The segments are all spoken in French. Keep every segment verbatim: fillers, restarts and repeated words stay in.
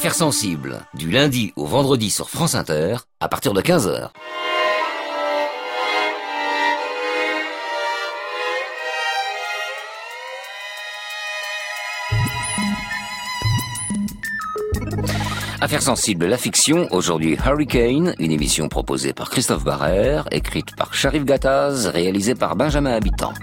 Affaires sensibles, du lundi au vendredi sur France Inter, à partir de quinze heures. Affaires sensibles, la fiction, aujourd'hui Hurricane, une émission proposée par Christophe Barrère, écrite par Sharif Gattaz, réalisée par Benjamin Habitant.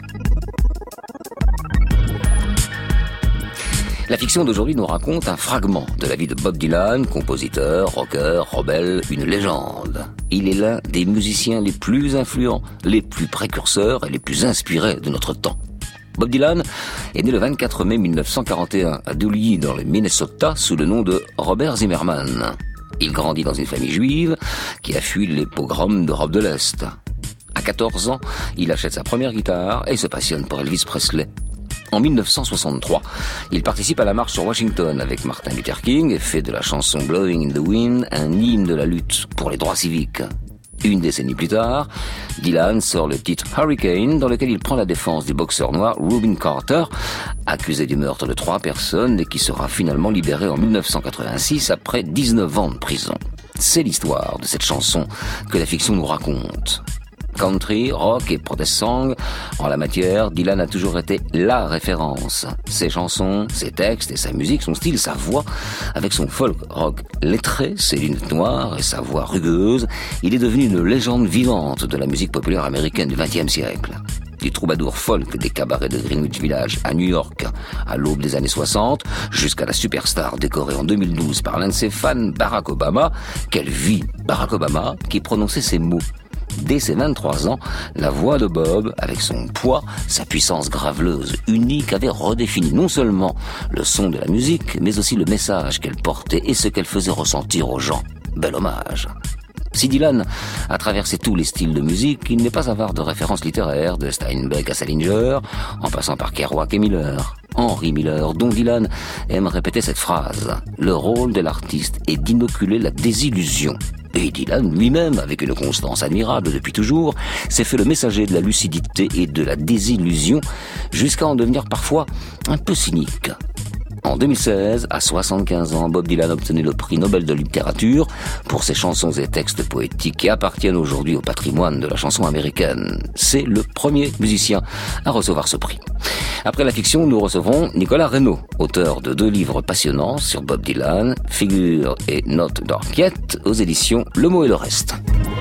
La fiction d'aujourd'hui nous raconte un fragment de la vie de Bob Dylan, compositeur, rocker, rebelle, une légende. Il est l'un des musiciens les plus influents, les plus précurseurs et les plus inspirés de notre temps. Bob Dylan est né le vingt-quatre mai mille neuf cent quarante et un à Dooley, dans le Minnesota, sous le nom de Robert Zimmerman. Il grandit dans une famille juive qui a fui les pogroms d'Europe de l'Est. À quatorze ans, il achète sa première guitare et se passionne pour Elvis Presley. En mille neuf cent soixante-trois, il participe à la marche sur Washington avec Martin Luther King et fait de la chanson Blowing in the Wind un hymne de la lutte pour les droits civiques. Une décennie plus tard, Dylan sort le titre Hurricane, dans lequel il prend la défense du boxeur noir Rubin Carter, accusé du meurtre de trois personnes et qui sera finalement libéré en mille neuf cent quatre-vingt-six après dix-neuf ans de prison. C'est l'histoire de cette chanson que la fiction nous raconte. Country, rock et protest song, en la matière, Dylan a toujours été la référence. Ses chansons, ses textes et sa musique, son style, sa voix, avec son folk rock lettré, ses lunettes noires et sa voix rugueuse, il est devenu une légende vivante de la musique populaire américaine du vingtième siècle. Du troubadour folk des cabarets de Greenwich Village à New York, à l'aube des années soixante, jusqu'à la superstar décorée en deux mille douze par l'un de ses fans, Barack Obama. Quelle vie, Barack Obama, qui prononçait ces mots. Dès ses vingt-trois ans, la voix de Bob, avec son poids, sa puissance graveleuse unique, avait redéfini non seulement le son de la musique, mais aussi le message qu'elle portait et ce qu'elle faisait ressentir aux gens. Bel hommage. Si Dylan a traversé tous les styles de musique, il n'est pas avare de références littéraires, de Steinbeck à Salinger, en passant par Kerouac et Miller. Henry Miller, dont Dylan aime répéter cette phrase. Le rôle de l'artiste est d'inoculer la désillusion. Et Dylan lui-même, avec une constance admirable depuis toujours, s'est fait le messager de la lucidité et de la désillusion, jusqu'à en devenir parfois un peu cynique. En deux mille seize, à soixante-quinze ans, Bob Dylan a obtenu le prix Nobel de littérature pour ses chansons et textes poétiques qui appartiennent aujourd'hui au patrimoine de la chanson américaine. C'est le premier musicien à recevoir ce prix. Après la fiction, nous recevons Nicolas Reynaud, auteur de deux livres passionnants sur Bob Dylan, Figures et Notes d'Orchette, aux éditions Le Mot et le Reste.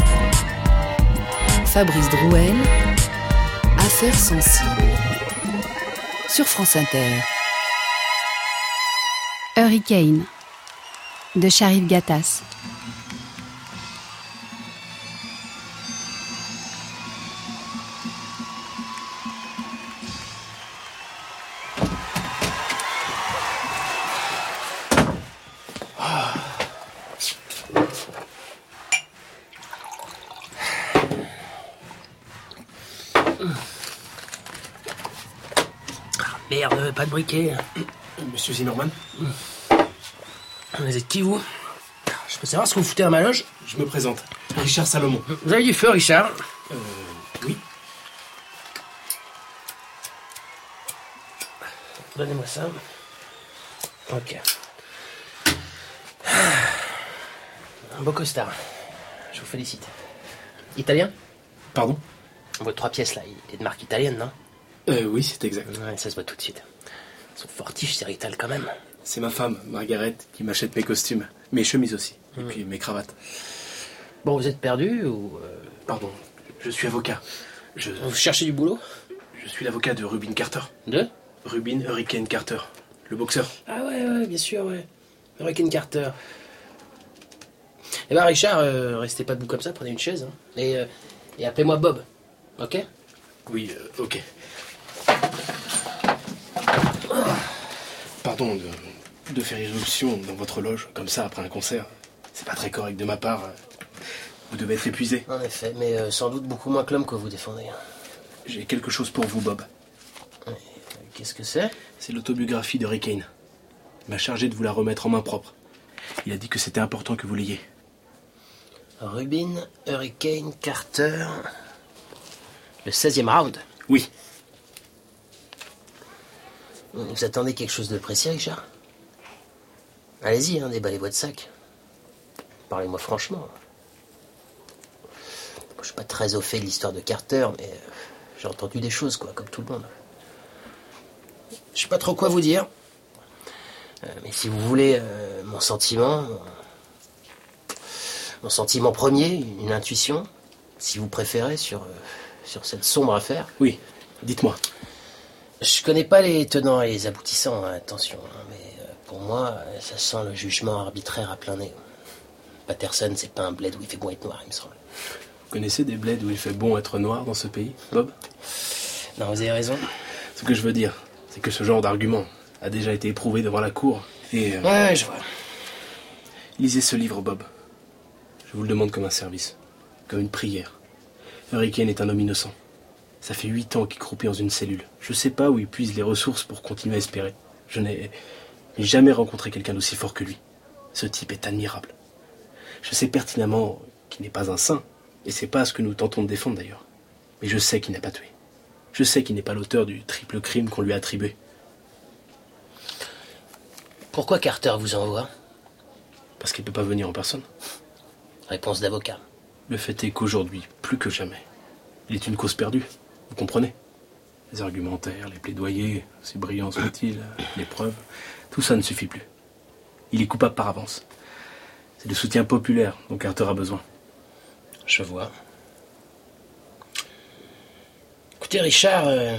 Fabrice Drouel, Affaires sensibles, sur France Inter. Hurricane, de Sharif Gattaz. Merde, pas de briquet. Monsieur Zimmerman ? Vous êtes qui, vous ? Je peux savoir ce que vous foutez à ma loge ? Je me présente, Richard Salomon. Vous avez du feu, Richard ? Euh, oui. Donnez-moi ça. Ok. Un beau costard. Je vous félicite. Italien ? Pardon ? Votre trois pièces, là, il est de marque italienne, non ? Euh, oui, c'est exact. Ouais, ça se voit tout de suite. Ils sont fortiches, ces Rital, quand même. C'est ma femme, Margaret, qui m'achète mes costumes, mes chemises aussi, et mmh. puis mes cravates. Bon, vous êtes perdu ou... Euh... Pardon, je suis avocat. Je... Vous cherchez du boulot ? Je suis l'avocat de Rubin Carter. De ? Rubin Hurricane Carter, le boxeur. Ah ouais, ouais, bien sûr, ouais. Hurricane Carter. Eh ben, Richard, euh, restez pas debout comme ça, prenez une chaise, hein, et, euh, et appelez-moi Bob, ok ? Oui, euh, ok. Pardon de, de faire irruption dans votre loge, comme ça, après un concert. C'est pas très correct de ma part. Vous devez être épuisé. En effet, mais euh, sans doute beaucoup moins que l'homme que vous défendez. J'ai quelque chose pour vous, Bob. Et, euh, qu'est-ce que c'est ? C'est l'autobiographie de Hurricane. Il m'a chargé de vous la remettre en main propre. Il a dit que c'était important que vous l'ayez. Rubin, Hurricane, Carter... Le seizième round ? Oui. Vous attendez quelque chose de précis, Richard ? Allez-y, hein, déballez votre sac. Parlez-moi franchement. Je suis pas très au fait de l'histoire de Carter, mais euh, j'ai entendu des choses, quoi, comme tout le monde. Je sais pas trop quoi vous dire. Euh, mais si vous voulez euh, mon sentiment, mon, mon sentiment premier, une intuition, si vous préférez, sur, euh, sur cette sombre affaire. Oui, dites-moi. Je connais pas les tenants et les aboutissants, hein, attention, hein, mais euh, pour moi, ça sent le jugement arbitraire à plein nez. Patterson, c'est pas un bled où il fait bon être noir, il me semble. Vous connaissez des bleds où il fait bon être noir dans ce pays, Bob? Non, vous avez raison. Ce que je veux dire, c'est que ce genre d'argument a déjà été éprouvé devant la cour, et... Euh... Ouais, je vois. Lisez ce livre, Bob. Je vous le demande comme un service, comme une prière. Hurricane est un homme innocent. Ça fait huit ans qu'il croupit dans une cellule. Je sais pas où il puise les ressources pour continuer à espérer. Je n'ai jamais rencontré quelqu'un d'aussi fort que lui. Ce type est admirable. Je sais pertinemment qu'il n'est pas un saint, et c'est pas ce que nous tentons de défendre d'ailleurs. Mais je sais qu'il n'a pas tué. Je sais qu'il n'est pas l'auteur du triple crime qu'on lui a attribué. Pourquoi Carter vous envoie? Parce qu'il ne peut pas venir en personne. Réponse d'avocat. Le fait est qu'aujourd'hui, plus que jamais, il est une cause perdue. Vous comprenez? Les argumentaires, les plaidoyers, si brillants soient-ils, les preuves, tout ça ne suffit plus. Il est coupable par avance. C'est le soutien populaire dont Carter a besoin. Je vois. Écoutez, Richard, euh,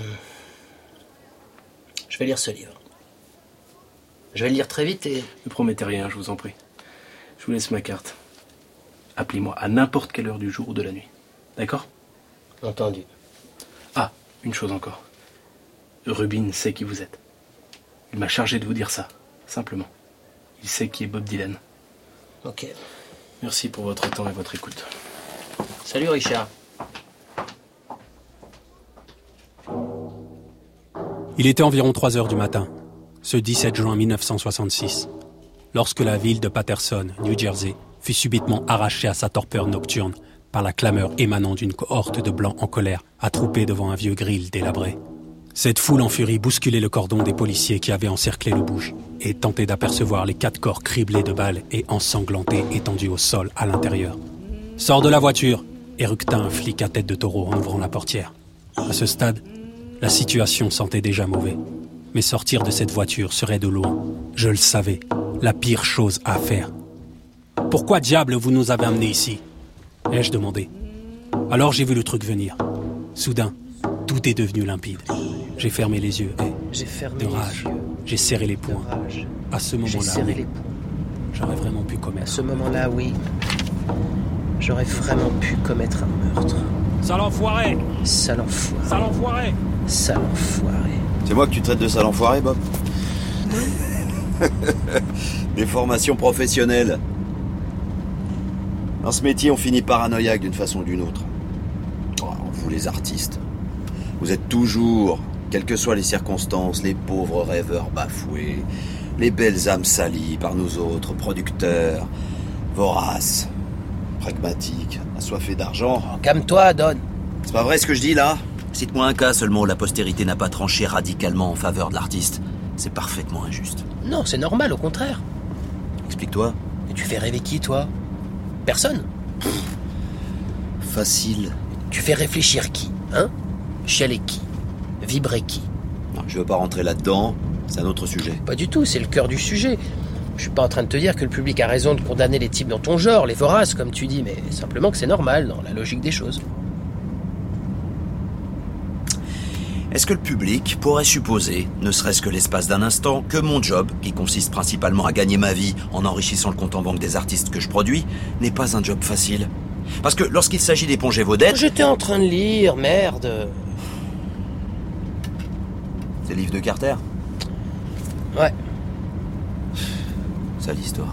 je vais lire ce livre. Je vais le lire très vite et... Ne promettez rien, je vous en prie. Je vous laisse ma carte. Appelez-moi à n'importe quelle heure du jour ou de la nuit. D'accord? Entendu. Ah, une chose encore. Rubin sait qui vous êtes. Il m'a chargé de vous dire ça, simplement. Il sait qui est Bob Dylan. Ok. Merci pour votre temps et votre écoute. Salut Richard. Il était environ trois heures du matin, ce dix-sept juin mille neuf cent soixante-six, lorsque la ville de Patterson, New Jersey, fut subitement arrachée à sa torpeur nocturne par la clameur émanant d'une cohorte de blancs en colère, attroupés devant un vieux grill délabré. Cette foule en furie bousculait le cordon des policiers qui avaient encerclé le bouge et tentait d'apercevoir les quatre corps criblés de balles et ensanglantés étendus au sol à l'intérieur. « Sors de la voiture !» éructa un flic à tête de taureau en ouvrant la portière. À ce stade, la situation sentait déjà mauvais. Mais sortir de cette voiture serait de loin, je le savais, la pire chose à faire. « Pourquoi diable vous nous avez amenés ici ?» ai-je demandé. Alors j'ai vu le truc venir. Soudain, tout est devenu limpide. J'ai fermé les yeux et, J'ai fermé de les rage, yeux. j'ai serré les De poings. rage. À ce J'ai moment-là, serré les poings. j'aurais vraiment pu À commettre. ce moment-là, oui. J'aurais vraiment pu commettre un meurtre. Sale enfoiré! Sale enfoiré. Sale enfoiré! Sale enfoiré. C'est moi que tu traites de sale enfoiré, Bob? Des formations professionnelles. Dans ce métier, on finit paranoïaque d'une façon ou d'une autre. Oh, vous, les artistes, vous êtes toujours, quelles que soient les circonstances, les pauvres rêveurs bafoués, les belles âmes salies par nous autres, producteurs, voraces, pragmatiques, assoiffés d'argent. Oh, calme-toi, Don. C'est pas vrai ce que je dis là? Cite-moi un cas seulement où la postérité n'a pas tranché radicalement en faveur de l'artiste. C'est parfaitement injuste. Non, c'est normal, au contraire. Explique-toi. Et tu fais rêver qui, toi? Personne. Facile. Tu fais réfléchir qui, hein? Chialer qui? Vibrer qui? Non, je veux pas rentrer là-dedans, c'est un autre sujet. Pas du tout, c'est le cœur du sujet. Je suis pas en train de te dire que le public a raison de condamner les types dans ton genre, les voraces, comme tu dis, mais simplement que c'est normal, dans la logique des choses. Est-ce que le public pourrait supposer, ne serait-ce que l'espace d'un instant, que mon job, qui consiste principalement à gagner ma vie en enrichissant le compte en banque des artistes que je produis, n'est pas un job facile? Parce que lorsqu'il s'agit d'éponger vos dettes... J'étais en train de lire, merde. C'est le livre de Carter? Ouais, Sale histoire.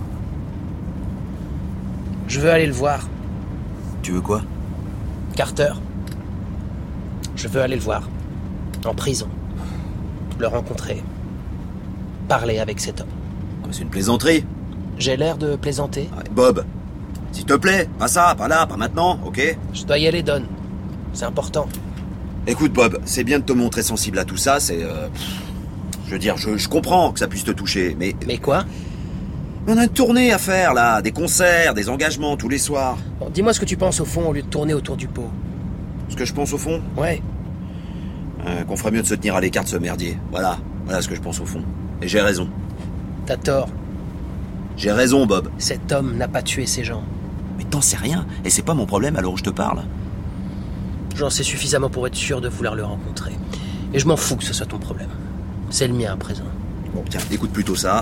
je veux aller le voir. Tu veux quoi? Carter. Je veux aller le voir. En prison. Le rencontrer. Parler avec cet homme. C'est une plaisanterie. J'ai l'air de plaisanter. Ouais, Bob, s'il te plaît, pas ça, pas là, pas maintenant, ok? Je dois y aller, Don. C'est important. Écoute, Bob, c'est bien de te montrer sensible à tout ça, c'est... Euh, je veux dire, je, je comprends que ça puisse te toucher, mais... Mais quoi? On a une tournée à faire, là. Des concerts, des engagements tous les soirs. Bon, dis-moi ce que tu penses au fond au lieu de tourner autour du pot. Ce que je pense au fond ? Ouais. Euh, qu'on ferait mieux de se tenir à l'écart de ce merdier. Voilà. Voilà ce que je pense au fond. Et j'ai raison. T'as tort. J'ai raison, Bob. Cet homme n'a pas tué ces gens. Mais t'en sais rien. Et c'est pas mon problème alors où je te parle. J'en sais suffisamment pour être sûr de vouloir le rencontrer. Et je m'en fous que ce soit ton problème. C'est le mien à présent. Bon, tiens, écoute plutôt ça.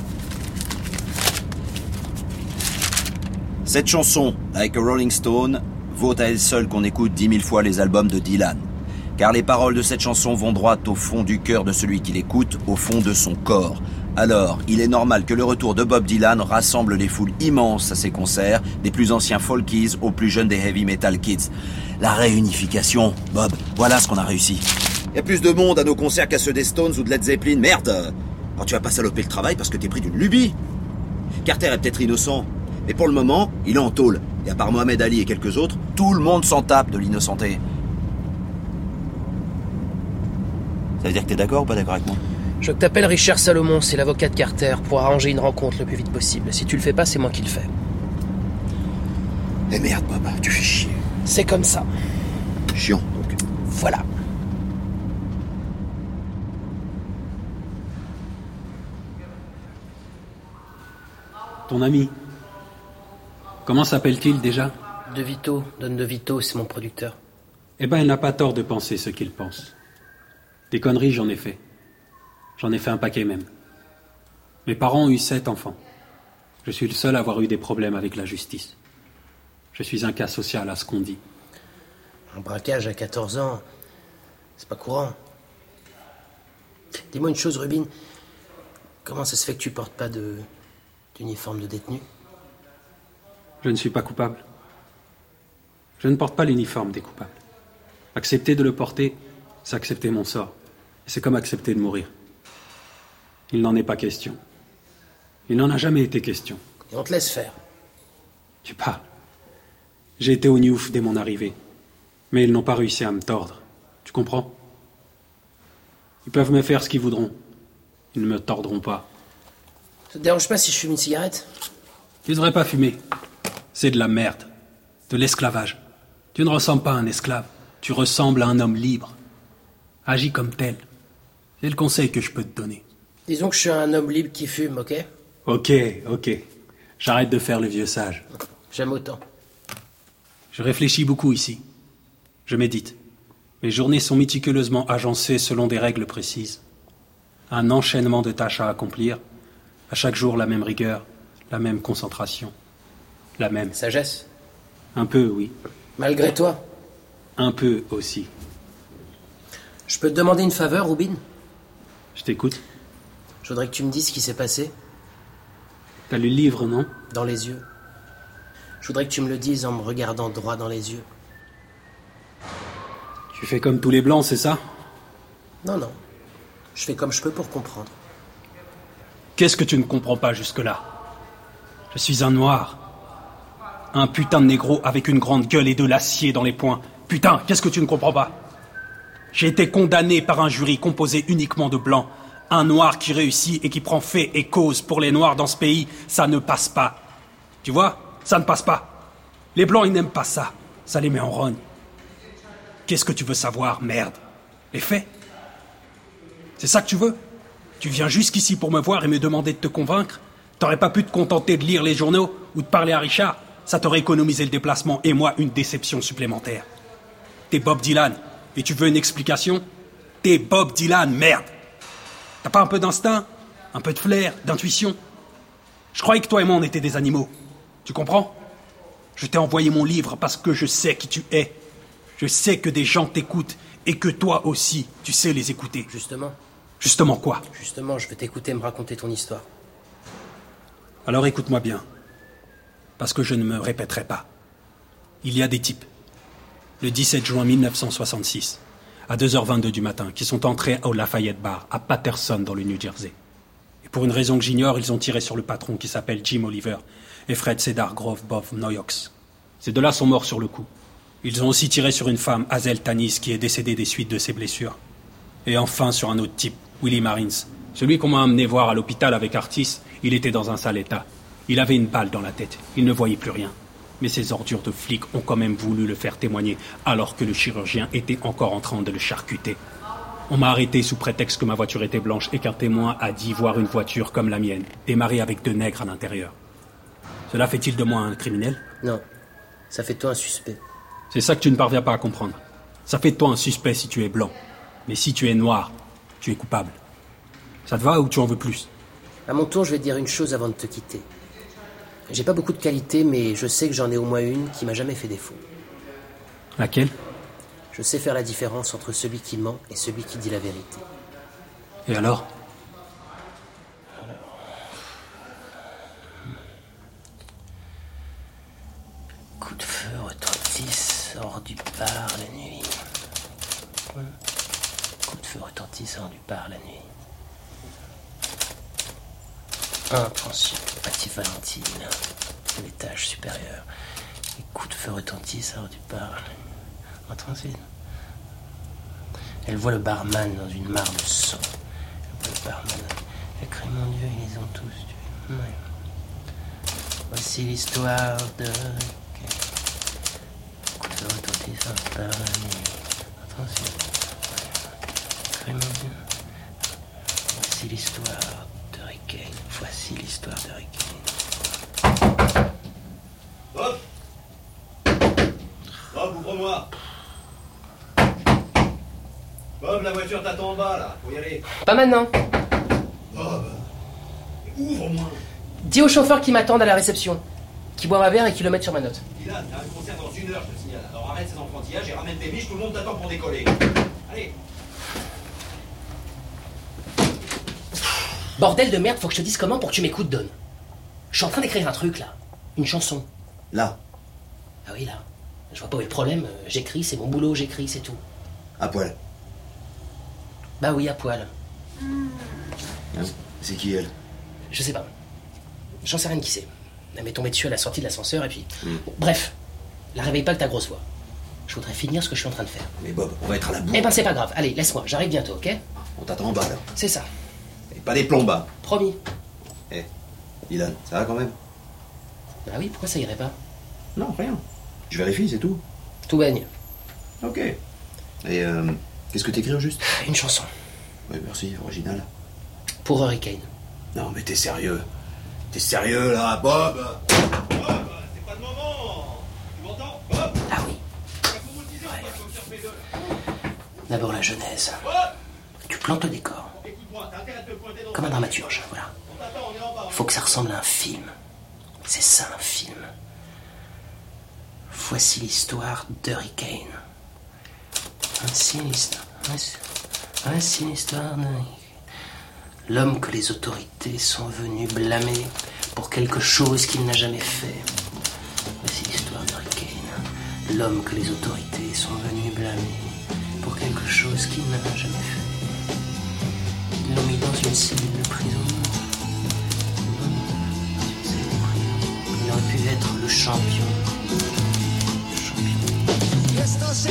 Cette chanson, avec Rolling Stone, vaut à elle seule qu'on écoute dix mille fois les albums de Dylan. Car les paroles de cette chanson vont droit au fond du cœur de celui qui l'écoute, au fond de son corps. Alors, il est normal que le retour de Bob Dylan rassemble les foules immenses à ses concerts, des plus anciens folkies aux plus jeunes des heavy metal kids. La réunification, Bob, voilà ce qu'on a réussi. Il y a plus de monde à nos concerts qu'à ceux des Stones ou de Led Zeppelin, merde. Alors tu vas pas saloper le travail parce que t'es pris d'une lubie. Carter est peut-être innocent, mais pour le moment, il est en tôle. Et à part Mohamed Ali et quelques autres, tout le monde s'en tape de l'innocenté. Ça veut dire que t'es d'accord ou pas d'accord avec moi ? Je veux que t'appelles Richard Salomon, c'est l'avocat de Carter, pour arranger une rencontre le plus vite possible. Si tu le fais pas, c'est moi qui le fais. Eh merde, Bob, tu fais chier. C'est comme ça. Chiant, donc. Voilà. Ton ami, comment s'appelle-t-il déjà ? De Vito, Don De Vito, c'est mon producteur. Eh ben, il n'a pas tort de penser ce qu'il pense. Des conneries, j'en ai fait. J'en ai fait un paquet même. Mes parents ont eu sept enfants. Je suis le seul à avoir eu des problèmes avec la justice. Je suis un cas social à ce qu'on dit. Un braquage à quatorze ans, c'est pas courant. Dis-moi une chose, Rubin. Comment ça se fait que tu portes pas de d'uniforme de détenu ? Je ne suis pas coupable. Je ne porte pas l'uniforme des coupables. Accepter de le porter, c'est accepter mon sort. Et c'est comme accepter de mourir. Il n'en est pas question. Il n'en a jamais été question. Et on te laisse faire. Tu parles. J'ai été au Newf dès mon arrivée. Mais ils n'ont pas réussi à me tordre. Tu comprends ? Ils peuvent me faire ce qu'ils voudront. Ils ne me tordront pas. Ça te dérange pas si je fume une cigarette ? Tu ne devrais pas fumer. C'est de la merde. De l'esclavage. Tu ne ressembles pas à un esclave. Tu ressembles à un homme libre. Agis comme tel. C'est le conseil que je peux te donner. Disons que je suis un homme libre qui fume, ok ? Ok, ok. J'arrête de faire le vieux sage. J'aime autant. Je réfléchis beaucoup ici. Je médite. Mes journées sont méticuleusement agencées selon des règles précises. Un enchaînement de tâches à accomplir. À chaque jour, la même rigueur, la même concentration. La même. Sagesse ? Un peu, oui. Malgré toi ? Un peu aussi. Je peux te demander une faveur, Rubin ? Je t'écoute. Je voudrais que tu me dises ce qui s'est passé. T'as lu le livre, non ? Dans les yeux. Je voudrais que tu me le dises en me regardant droit dans les yeux. Tu fais comme tous les blancs, c'est ça ? Non, non. Je fais comme je peux pour comprendre. Qu'est-ce que tu ne comprends pas jusque-là ? Je suis un noir. Un putain de négro avec une grande gueule et de l'acier dans les poings. Putain, qu'est-ce que tu ne comprends pas ? J'ai été condamné par un jury composé uniquement de blancs. Un noir qui réussit et qui prend fait et cause pour les noirs dans ce pays, ça ne passe pas. Tu vois ? Ça ne passe pas. Les blancs, ils n'aiment pas ça. Ça les met en rogne. Qu'est-ce que tu veux savoir, merde ? Les faits ? C'est ça que tu veux ? Tu viens jusqu'ici pour me voir et me demander de te convaincre ? T'aurais pas pu te contenter de lire les journaux ou de parler à Richard ? Ça t'aurait économisé le déplacement et moi une déception supplémentaire. T'es Bob Dylan et tu veux une explication ? T'es Bob Dylan, merde ! T'as pas un peu d'instinct ? Un peu de flair, d'intuition ? Je croyais que toi et moi on était des animaux. Tu comprends ? Je t'ai envoyé mon livre parce que je sais qui tu es. Je sais que des gens t'écoutent et que toi aussi, tu sais les écouter. Justement. Justement quoi ? Justement, je vais t'écouter me raconter ton histoire. Alors écoute-moi bien, parce que je ne me répéterai pas. Il y a des types, le dix-sept juin mille neuf cent soixante-six, à deux heures vingt-deux du matin, qui sont entrés au Lafayette Bar, à Paterson, dans le New Jersey. Et pour une raison que j'ignore, ils ont tiré sur le patron qui s'appelle Jim Oliver et Fred Cedar Grove Bob Noyox. Ces deux-là sont morts sur le coup. Ils ont aussi tiré sur une femme, Hazel Tanis, qui est décédée des suites de ses blessures. Et enfin sur un autre type, Willie Marines, celui qu'on m'a amené voir à l'hôpital avec Artis Il était dans un sale état. Il avait une balle dans la tête. Il ne voyait plus rien. Mais ces ordures de flics ont quand même voulu le faire témoigner, alors que le chirurgien était encore en train de le charcuter. On m'a arrêté sous prétexte que ma voiture était blanche et qu'un témoin a dit voir une voiture comme la mienne, démarrée avec deux nègres à l'intérieur. Cela fait-il de moi un criminel ? Non, ça fait de toi un suspect. C'est ça que tu ne parviens pas à comprendre. Ça fait de toi un suspect si tu es blanc. Mais si tu es noir, tu es coupable. Ça te va ou tu en veux plus ? À mon tour, je vais te dire une chose avant de te quitter. J'ai pas beaucoup de qualités, mais je sais que j'en ai au moins une qui m'a jamais fait défaut. Laquelle ? Je sais faire la différence entre celui qui ment et celui qui dit la vérité. Et alors ? Coup de feu retentisse hors du bar la nuit. Coup de feu retentisse hors du bar la nuit. Intention, actif Valentine, à l'étage supérieur. Et coup de feu retentisse hors du bar la nuit. Intention. Elle voit le barman dans une mare de sang. Elle voit le barman. Elle crie, mon Dieu, ils les ont tous tués. Ouais. Voici l'histoire de... Coup de feu retentisse hors du bar la nuit. Attention. Elle crie, mon Dieu. Voici l'histoire de Harry Kane. Voici l'histoire de Harry Kane. Bob Bob, ouvre-moi. Bob, la voiture t'attend en bas, là. Faut y aller. Pas maintenant. Bob, ouvre-moi. Dis au chauffeur qui m'attende à la réception, qui boit ma verre et qui le mette sur ma note. Dylan, t'as un concert dans une heure, je te signale. Alors arrête ces enfantillages et ramène tes biches, tout le monde t'attend pour décoller. Allez. Bordel de merde, faut que je te dise comment pour que tu m'écoutes, Don. Je suis en train d'écrire un truc, là. Une chanson. Là. Ah oui, là. Je vois pas où est le problème. J'écris, c'est mon boulot, j'écris, c'est tout. À poil. Bah oui, à poil. Hein, c'est qui, elle? Je sais pas. J'en sais rien de qui c'est. Elle m'est tombée dessus à la sortie de l'ascenseur et puis... Mm. Bon, bref. La réveille pas avec ta grosse voix. Je voudrais finir ce que je suis en train de faire. Mais Bob, on va être à la bourre. Eh ben c'est pas grave. Allez, laisse-moi. J'arrive bientôt, ok? On t'attend en bas, là. C'est ça. Et pas des plombas. Promis. Eh, Dylan, ça va quand même? Bah oui, pourquoi ça irait pas? Non, rien. Je vérifie, c'est tout. Tout baigne. Ok. Et euh, qu'est-ce que t'écris au juste? Une chanson. Oui, merci, original. Pour Harry Kane. Non, mais t'es sérieux? T'es sérieux, là, Bob? Bob, c'est pas le moment. Tu m'entends, Bob? Ah oui. D'abord la genèse. Tu plantes le décor. Comme un dramaturge, voilà. Faut que ça ressemble à un film. C'est ça, un film. Voici l'histoire d'Harry Kane. Ainsi l'histoire... Ainsi l'histoire d'Harry Kane. L'homme que les autorités sont venues blâmer pour quelque chose qu'il n'a jamais fait. Voici l'histoire d'Harry Kane. L'homme que les autorités sont venues blâmer pour quelque chose qu'il n'a jamais fait. Ils l'ont mis dans une cellule de prison. Il aurait pu être le champion. Le champion.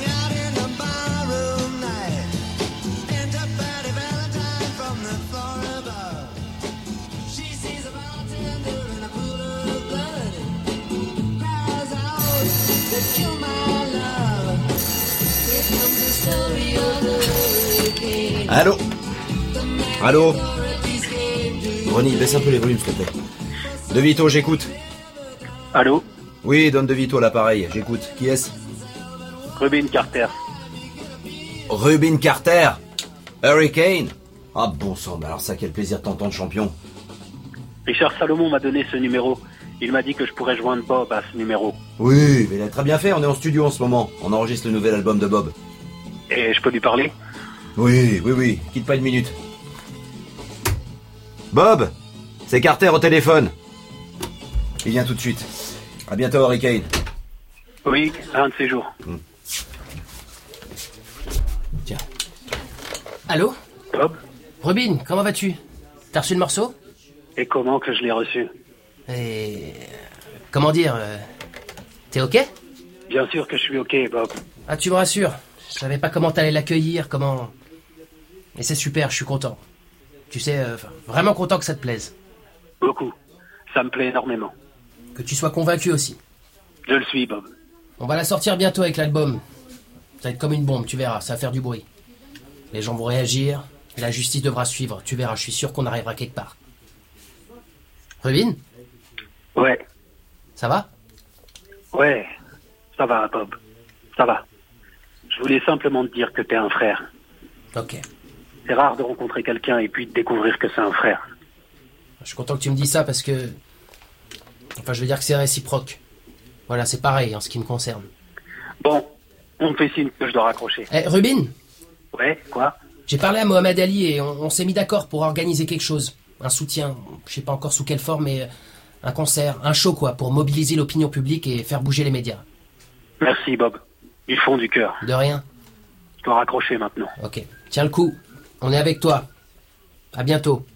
Allô? Allô? Ronnie, baisse un peu les volumes, s'il te plaît. De Vito, j'écoute. Allô? Oui, donne De Vito l'appareil, j'écoute. Qui est-ce? Rubin Carter. Rubin Carter? Harry Kane? Ah bon sang, bah alors ça, quel plaisir de t'entendre, champion. Richard Salomon m'a donné ce numéro. Il m'a dit que je pourrais joindre Bob à ce numéro. Oui, mais il a très bien fait, on est en studio en ce moment. On enregistre le nouvel album de Bob. Et je peux lui parler? Oui, oui, oui, quitte pas une minute. Bob, c'est Carter au téléphone. Il vient tout de suite. À bientôt, Harry Kane. Oui, un de ces jours. Hum. Tiens. Allô? Bob? Rubin, comment vas-tu? T'as reçu le morceau? Et comment que je l'ai reçu? Et... Comment dire euh, T'es ok? Bien sûr que je suis ok, Bob. Ah, tu me rassures. Je savais pas comment t'allais l'accueillir, comment... Mais c'est super, je suis content. Tu sais, euh, vraiment content que ça te plaise. Beaucoup. Ça me plaît énormément. Que tu sois convaincu aussi. Je le suis, Bob. On va la sortir bientôt avec l'album. Ça va être comme une bombe, tu verras, ça va faire du bruit. Les gens vont réagir, et la justice devra suivre. Tu verras, je suis sûr qu'on arrivera quelque part. Rubin ? Ouais. Ça va ? Ouais. Ça va, Bob. Ça va. Je voulais simplement te dire que t'es un frère. Ok. C'est rare de rencontrer quelqu'un et puis de découvrir que c'est un frère. Je suis content que tu me dises ça parce que... Enfin, je veux dire que c'est réciproque. Voilà, c'est pareil en ce qui me concerne. Bon, on me fait signe que je dois raccrocher. Eh, Rubin ? Ouais, quoi ? J'ai parlé à Mohamed Ali et on, on s'est mis d'accord pour organiser quelque chose. Un soutien, je sais pas encore sous quelle forme, mais un concert, un show quoi, pour mobiliser l'opinion publique et faire bouger les médias. Merci, Bob. Du fond du cœur. De rien. Je dois raccrocher maintenant. Ok. Tiens le coup. On est avec toi. À bientôt.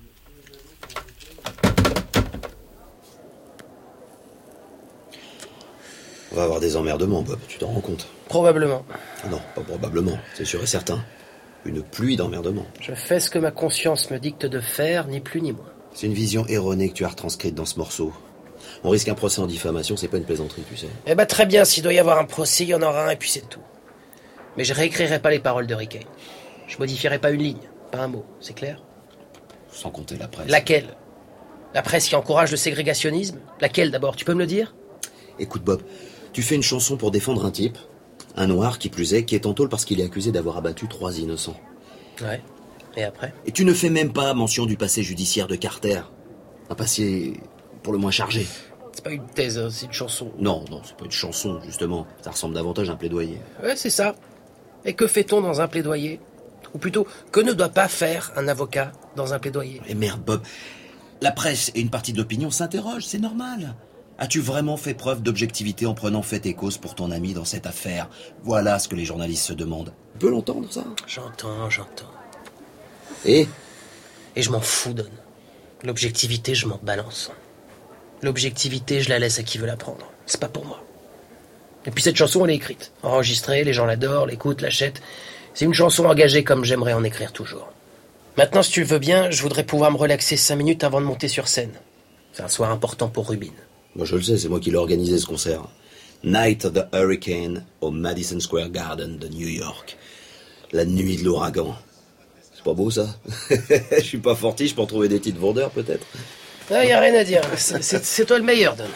On va avoir des emmerdements, Bob, tu t'en rends compte? Probablement. Ah non, pas probablement, c'est sûr et certain. Une pluie d'emmerdements. Je fais ce que ma conscience me dicte de faire, ni plus ni moins. C'est une vision erronée que tu as retranscrite dans ce morceau. On risque un procès en diffamation, c'est pas une plaisanterie, tu sais. Eh ben très bien, s'il doit y avoir un procès, il y en aura un et puis c'est tout. Mais je réécrirai pas les paroles de Hurricane. Je modifierai pas une ligne, pas un mot, c'est clair? Sans compter la presse. Laquelle? La presse qui encourage le ségrégationnisme? Laquelle d'abord, tu peux me le dire? Écoute Bob, tu fais une chanson pour défendre un type, un noir qui plus est, qui est en tôle parce qu'il est accusé d'avoir abattu trois innocents. Ouais, et après? Et tu ne fais même pas mention du passé judiciaire de Carter. Un passé pour le moins chargé. C'est pas une thèse, hein, c'est une chanson. Non, non, c'est pas une chanson, justement. Ça ressemble davantage à un plaidoyer. Ouais, c'est ça. Et que fait-on dans un plaidoyer? Ou plutôt, que ne doit pas faire un avocat dans un plaidoyer? Et merde, Bob. La presse et une partie de l'opinion s'interrogent, c'est normal. As-tu vraiment fait preuve d'objectivité en prenant fait et cause pour ton ami dans cette affaire? Voilà ce que les journalistes se demandent. Tu peux l'entendre, ça? J'entends, j'entends. Et? Et je m'en fous, Don. L'objectivité, je m'en balance. L'objectivité, je la laisse à qui veut la prendre. C'est pas pour moi. Et puis cette chanson, elle est écrite. Enregistrée, les gens l'adorent, l'écoutent, l'achètent. C'est une chanson engagée comme j'aimerais en écrire toujours. Maintenant, si tu le veux bien, je voudrais pouvoir me relaxer cinq minutes avant de monter sur scène. C'est un soir important pour Rubin. Moi, je le sais, c'est moi qui l'ai organisé, ce concert. Night of the Hurricane au Madison Square Garden de New York. La nuit de l'ouragan. C'est pas beau, ça? Je suis pas fortiche pour trouver des titres vendeurs, peut-être? Ah, y a rien à dire. C'est, c'est, c'est toi le meilleur, Don.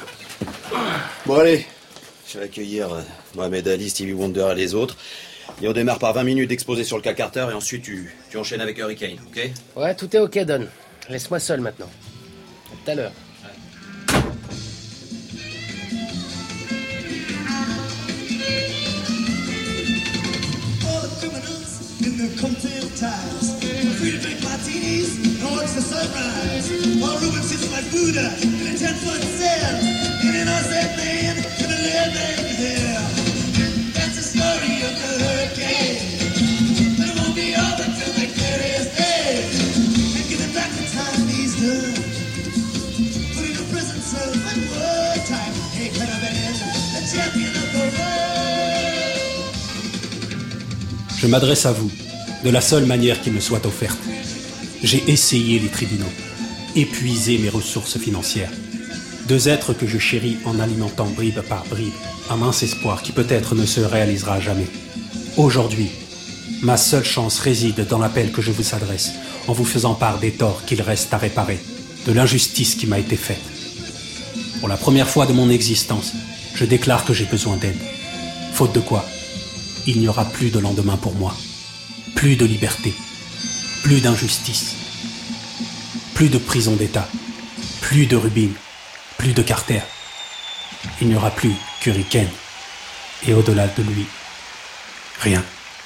Bon, allez. Je vais accueillir euh, Mohamed Ali, Stevie Wonder et les autres. Et on démarre par vingt minutes d'exposé sur le cas Carter et ensuite tu, tu enchaînes avec Hurricane, ok? Ouais, tout est ok, Don. Laisse-moi seul maintenant. À tout à l'heure. Cocktail times, free to drink martinis and watch the sunrise. While Ruben sits like Buddha in a ten-foot cell, and an upset man in a living hell. That's the story of the hurricane, but it won't be over till they clear his head and give him back the time he's done. Put him in prison cell one more time. Hey, Caravan, the champion of the world. Je m'adresse à vous. De la seule manière qui me soit offerte. J'ai essayé les tribunaux, épuisé mes ressources financières. Deux êtres que je chéris en alimentant bribe par bribe un mince espoir qui peut-être ne se réalisera jamais. Aujourd'hui, ma seule chance réside dans l'appel que je vous adresse, en vous faisant part des torts qu'il reste à réparer, de l'injustice qui m'a été faite. Pour la première fois de mon existence, je déclare que j'ai besoin d'aide. Faute de quoi, il n'y aura plus de lendemain pour moi. Plus de liberté, plus d'injustice, plus de prison d'État, plus de Rubin, plus de Carter. Il n'y aura plus qu'Hurricane. Et au-delà de lui, rien.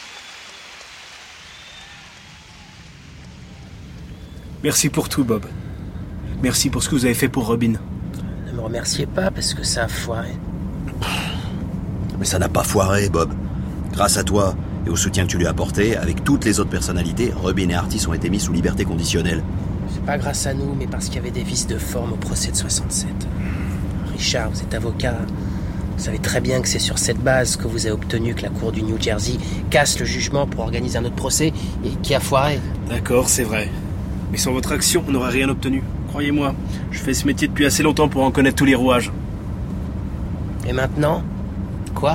Merci pour tout, Bob. Merci pour ce que vous avez fait pour Rubin. Ne me remerciez pas parce que ça a foiré. Mais ça n'a pas foiré, Bob. Grâce à toi et au soutien que tu lui as apporté, avec toutes les autres personnalités, Rubin et Artis ont été mis sous liberté conditionnelle. C'est pas grâce à nous, mais parce qu'il y avait des vices de forme au procès de soixante-sept. Richard, vous êtes avocat. Vous savez très bien que c'est sur cette base que vous avez obtenu que la cour du New Jersey casse le jugement pour organiser un autre procès et qui a foiré. D'accord, c'est vrai. Mais sans votre action, on n'aurait rien obtenu. Croyez-moi, je fais ce métier depuis assez longtemps pour en connaître tous les rouages. Et maintenant ? Quoi ?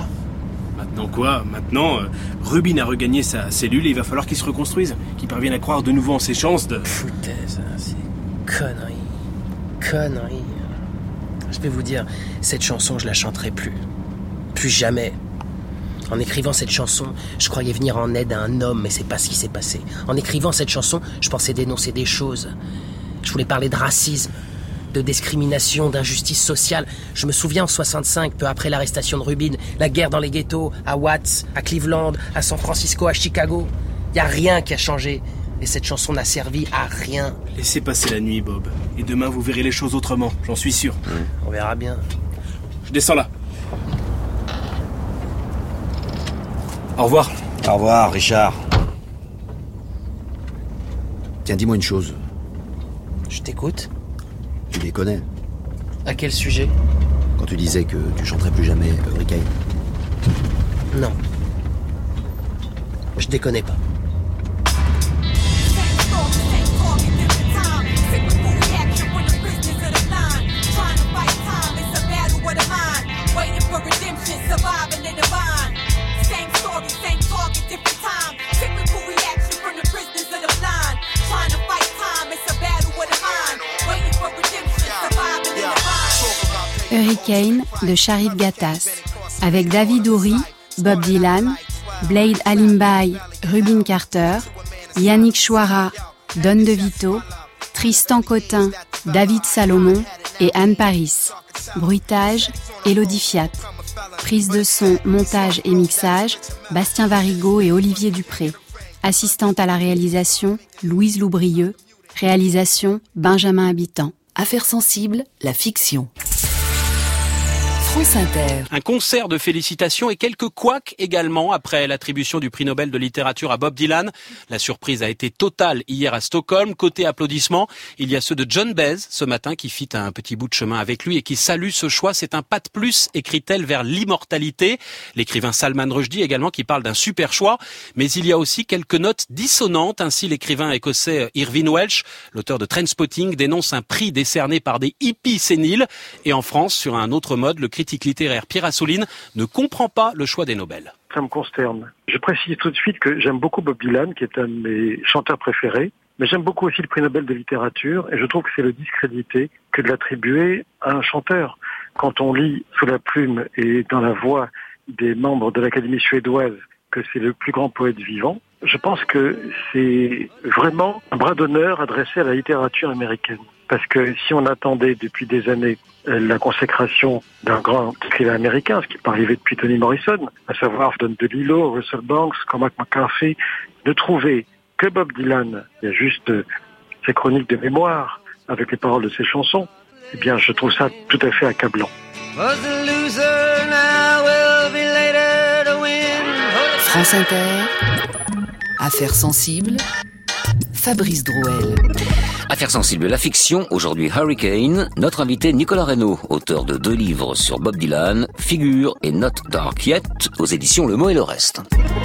Maintenant quoi ? Maintenant, euh, Rubin a regagné sa cellule et il va falloir qu'il se reconstruise, qu'il parvienne à croire de nouveau en ses chances de... Foutaise, hein, c'est connerie. Connerie. Je vais vous dire, cette chanson, je la chanterai plus. Plus jamais. En écrivant cette chanson, je croyais venir en aide à un homme, mais c'est pas ce qui s'est passé. En écrivant cette chanson, je pensais dénoncer des choses. Je voulais parler de racisme, de discrimination, d'injustice sociale. Je me souviens en soixante-cinq, peu après l'arrestation de Rubin, la guerre dans les ghettos, à Watts, à Cleveland, à San Francisco, à Chicago. Il y a rien qui a changé. Et cette chanson n'a servi à rien. Laissez passer la nuit, Bob. Et demain, vous verrez les choses autrement, j'en suis sûr. On verra bien. Je descends là. Au revoir. Au revoir, Richard. Tiens, dis-moi une chose. Je t'écoute. Tu les connais? À quel sujet? Quand tu disais que tu chanterais plus jamais Hurricane. Non. Je déconne pas. Hurricane de Sharif Gattas, avec David Houry, Bob Dylan, Blade Alimbaï, Rubin Carter, Yannick Chouara, Don DeVito, Tristan Cotin, David Salomon et Anne Paris. Bruitage, Élodie Fiat. Prise de son, montage et mixage, Bastien Varigot et Olivier Dupré. Assistante à la réalisation, Louise Loubrieux. Réalisation, Benjamin Habitant. Affaires sensibles, la fiction. France Inter. Un concert de félicitations et quelques couacs également après l'attribution du prix Nobel de littérature à Bob Dylan. La surprise a été totale hier à Stockholm. Côté applaudissements, il y a ceux de John Baez ce matin qui fit un petit bout de chemin avec lui et qui salue ce choix. C'est un pas de plus, écrit-elle, vers l'immortalité. L'écrivain Salman Rushdie également qui parle d'un super choix. Mais il y a aussi quelques notes dissonantes. Ainsi, l'écrivain écossais Irvine Welsh, l'auteur de Trainspotting, dénonce un prix décerné par des hippies séniles. Et en France, sur un autre mode, le critique littéraire Pierre Assouline ne comprend pas le choix des Nobel. Ça me consterne. Je précise tout de suite que j'aime beaucoup Bob Dylan, qui est un de mes chanteurs préférés, mais j'aime beaucoup aussi le prix Nobel de littérature, et je trouve que c'est le discréditer que de l'attribuer à un chanteur. Quand on lit sous la plume et dans la voix des membres de l'Académie suédoise que c'est le plus grand poète vivant, je pense que c'est vraiment un bras d'honneur adressé à la littérature américaine. Parce que si on attendait depuis des années la consécration d'un grand écrivain américain, ce qui peut arriver depuis Toni Morrison, à savoir Don DeLillo, Russell Banks, Cormac McCarthy, de trouver que Bob Dylan, il y a juste ses chroniques de mémoire avec les paroles de ses chansons, eh bien je trouve ça tout à fait accablant. France Inter, Affaires sensibles, Fabrice Drouel. Affaires sensibles, la fiction, aujourd'hui Hurricane, notre invité Nicolas Reynaud, auteur de deux livres sur Bob Dylan, Figure et Not Dark Yet, aux éditions Le Mot et le Reste.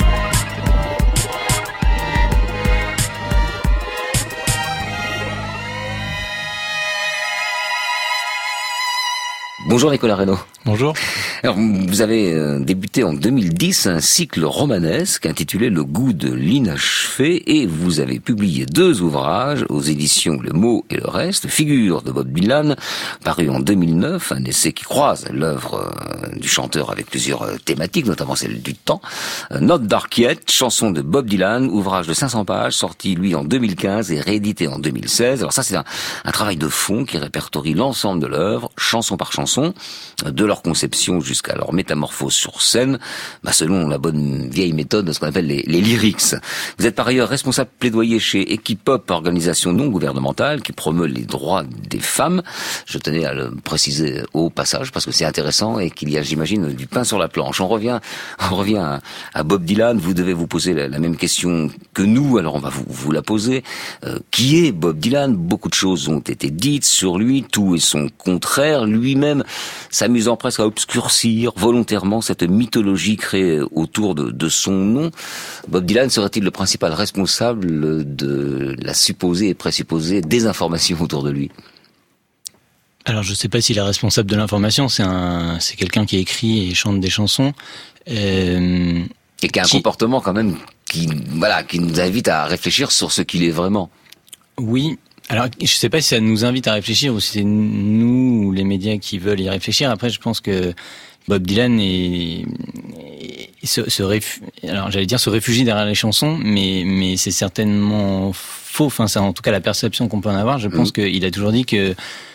Bonjour Nicolas Reynaud. Bonjour. Alors, vous avez débuté en deux mille dix un cycle romanesque intitulé Le goût de l'inachevé et vous avez publié deux ouvrages aux éditions Le Mot et le Reste. Figure de Bob Dylan, paru en deux mille neuf, un essai qui croise l'œuvre du chanteur avec plusieurs thématiques, notamment celle du temps. Not Dark Yet, chanson de Bob Dylan, ouvrage de cinq cents pages, sorti lui en deux mille quinze et réédité en deux mille seize. Alors ça, c'est un, un travail de fond qui répertorie l'ensemble de l'œuvre, chanson par chanson, de leur conception jusqu'à leur métamorphose sur scène, bah selon la bonne vieille méthode de ce qu'on appelle les, les lyrics. Vous êtes par ailleurs responsable plaidoyer chez Equipop, organisation non gouvernementale qui promeut les droits des femmes. Je tenais à le préciser au passage parce que c'est intéressant et qu'il y a, j'imagine, du pain sur la planche. On revient, on revient à, à Bob Dylan. Vous devez vous poser la, la même question que nous, alors on va vous, vous la poser. Euh, qui est Bob Dylan? Beaucoup de choses ont été dites sur lui, tout et son contraire. Lui-même s'amusant presque à obscurcir volontairement cette mythologie créée autour de, de son nom. Bob Dylan serait-il le principal responsable de la supposée et présupposée désinformation autour de lui? Alors je sais pas s'il est responsable de l'information, c'est un, c'est quelqu'un qui écrit et chante des chansons. Euh, et qui a un qui... comportement quand même qui, voilà, qui nous invite à réfléchir sur ce qu'il est vraiment. Oui. Alors, je sais pas si ça nous invite à réfléchir ou si c'est nous ou les médias qui veulent y réfléchir. Après, je pense que Bob Dylan est, est se, se réfu... alors j'allais dire se réfugie derrière les chansons, mais mais c'est certainement faux. Enfin, c'est en tout cas la perception qu'on peut en avoir. Je pense mmh. qu'il a toujours dit que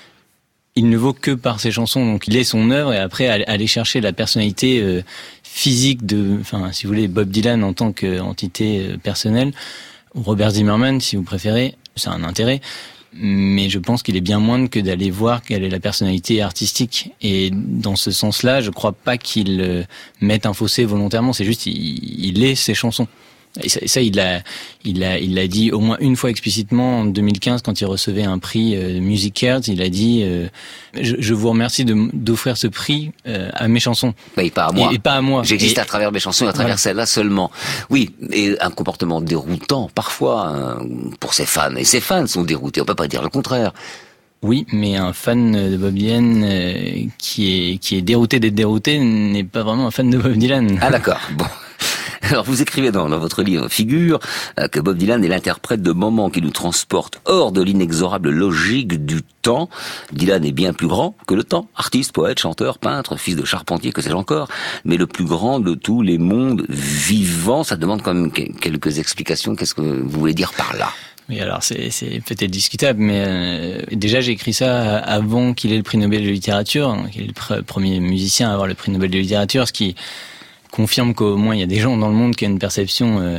il ne vaut que par ses chansons. Donc, il est son œuvre et après aller chercher la personnalité euh, physique de, enfin, si vous voulez, Bob Dylan en tant qu'entité euh, personnelle, ou Robert Zimmerman, si vous préférez. C'est un intérêt, mais je pense qu'il est bien moindre que d'aller voir quelle est la personnalité artistique. Et dans ce sens-là, je crois pas qu'il mette un fossé volontairement. C'est juste, il, il est ses chansons. Et ça, ça, il l'a, il l'a, il l'a dit au moins une fois explicitement en deux mille quinze quand il recevait un prix euh, Music Awards. Il a dit euh, je, je vous remercie de, d'offrir ce prix euh, à mes chansons. Mais pas à moi. Et, et pas à moi. J'existe et, à travers mes chansons, et à travers voilà. celles-là seulement. Oui, et un comportement déroutant parfois hein, pour ses fans. Et ses fans sont déroutés. On peut pas dire le contraire. Oui, mais un fan de Bob Dylan euh, qui est qui est dérouté d'être dérouté n'est pas vraiment un fan de Bob Dylan. Ah d'accord. Bon. Alors vous écrivez dans, dans votre livre Figure euh, que Bob Dylan est l'interprète de moments qui nous transportent hors de l'inexorable logique du temps. Dylan est bien plus grand que le temps, artiste, poète, chanteur, peintre, fils de charpentier, que sais-je encore, mais le plus grand de tous les mondes vivants. Ça demande quand même quelques explications. Qu'est-ce que vous voulez dire par là ? Oui, alors c'est, c'est peut-être discutable, mais euh, déjà j'ai écrit ça avant qu'il ait le prix Nobel de littérature, hein, qu'il est le pr- premier musicien à avoir le prix Nobel de littérature, ce qui confirme qu'au moins il y a des gens dans le monde qui ont une perception euh,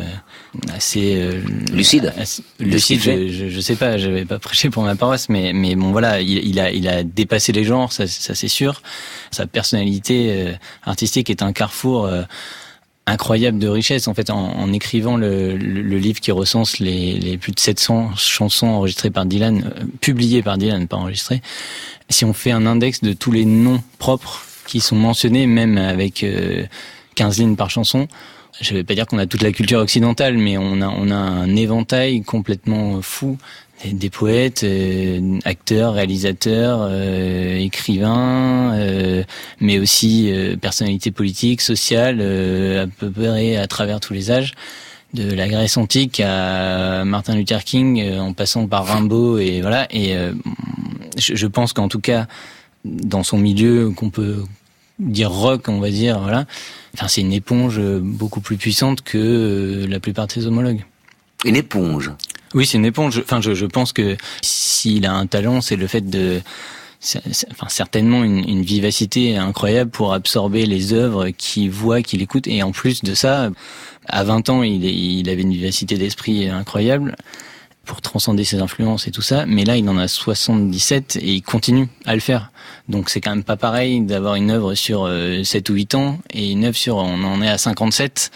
assez euh, lucide. Assez, lucide, je, je, je sais pas, je vais pas prêcher pour ma paroisse, mais mais bon voilà, il, il a il a dépassé les genres, ça, ça c'est sûr. Sa personnalité euh, artistique est un carrefour euh, incroyable de richesse. En fait, en, en écrivant le, le, le livre qui recense les, les plus de sept cents chansons enregistrées par Dylan, euh, publiées par Dylan, pas enregistrées. Si on fait un index de tous les noms propres qui sont mentionnés, même avec euh, quinze lignes par chanson. Je vais pas dire qu'on a toute la culture occidentale, mais on a on a un éventail complètement fou des, des poètes, euh, acteurs, réalisateurs, euh, écrivains, euh, mais aussi euh, personnalités politiques, sociales, euh, à peu près à travers tous les âges, de la Grèce antique à Martin Luther King, euh, en passant par Rimbaud et voilà. Et euh, je, je pense qu'en tout cas dans son milieu qu'on peut dire rock, on va dire, voilà. Enfin, c'est une éponge beaucoup plus puissante que euh, la plupart de ses homologues. Une éponge. Oui, c'est une éponge. Enfin, je, je pense que s'il a un talent, c'est le fait de, c'est, c'est, enfin, certainement une, une vivacité incroyable pour absorber les œuvres qu'il voit, qu'il écoute. Et en plus de ça, à vingt ans, il, il avait une vivacité d'esprit incroyable pour transcender ses influences et tout ça, mais là il en a soixante-dix-sept et il continue à le faire. Donc c'est quand même pas pareil d'avoir une œuvre sur euh, sept ou huit ans et une œuvre sur, on en est à cinquante-sept.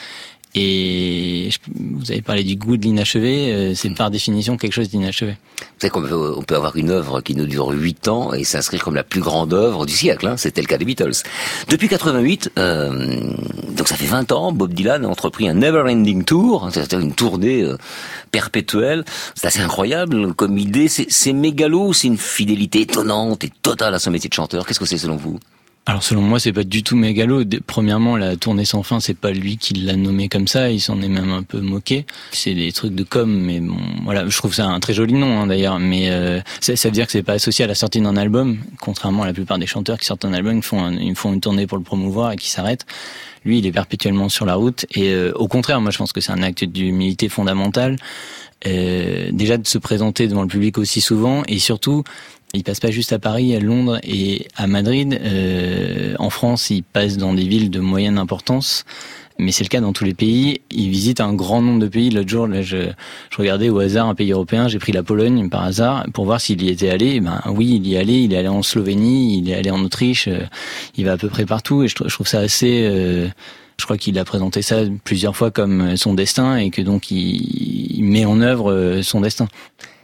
Et je, vous avez parlé du goût de l'inachevé, euh, c'est par définition quelque chose d'inachevé. Vous savez qu'on peut, on peut avoir une œuvre qui nous dure huit ans et s'inscrire comme la plus grande œuvre du siècle, hein, c'était le cas des Beatles. Depuis quatre-vingt-huit, euh, donc ça fait vingt ans, Bob Dylan a entrepris un Never-Ending Tour, c'est-à-dire une tournée euh, perpétuelle. C'est assez incroyable comme idée, c'est, c'est mégalo, c'est une fidélité étonnante et totale à son métier de chanteur. Qu'est-ce que c'est selon vous ? Alors selon moi, c'est pas du tout mégalo. Premièrement, la tournée sans fin, c'est pas lui qui l'a nommé comme ça, il s'en est même un peu moqué. C'est des trucs de com, mais bon, voilà, je trouve ça un très joli nom hein, d'ailleurs, mais euh, ça, ça veut dire que c'est pas associé à la sortie d'un album, contrairement à la plupart des chanteurs qui sortent un album, ils font un, ils font une tournée pour le promouvoir et qui s'arrêtent. Lui, il est perpétuellement sur la route et euh, au contraire, moi je pense que c'est un acte d'humilité fondamentale. Euh, déjà de se présenter devant le public aussi souvent et surtout il passe pas juste à Paris, à Londres et à Madrid. Euh, en France, il passe dans des villes de moyenne importance, mais c'est le cas dans tous les pays. Il visite un grand nombre de pays. L'autre jour, là, je, je regardais au hasard un pays européen. J'ai pris la Pologne par hasard pour voir s'il y était allé. Ben oui, il y est allé. Il est allé en Slovénie, il est allé en Autriche. Il va à peu près partout et je, je trouve ça assez. Euh, je crois qu'il a présenté ça plusieurs fois comme son destin et que donc il, il met en œuvre son destin.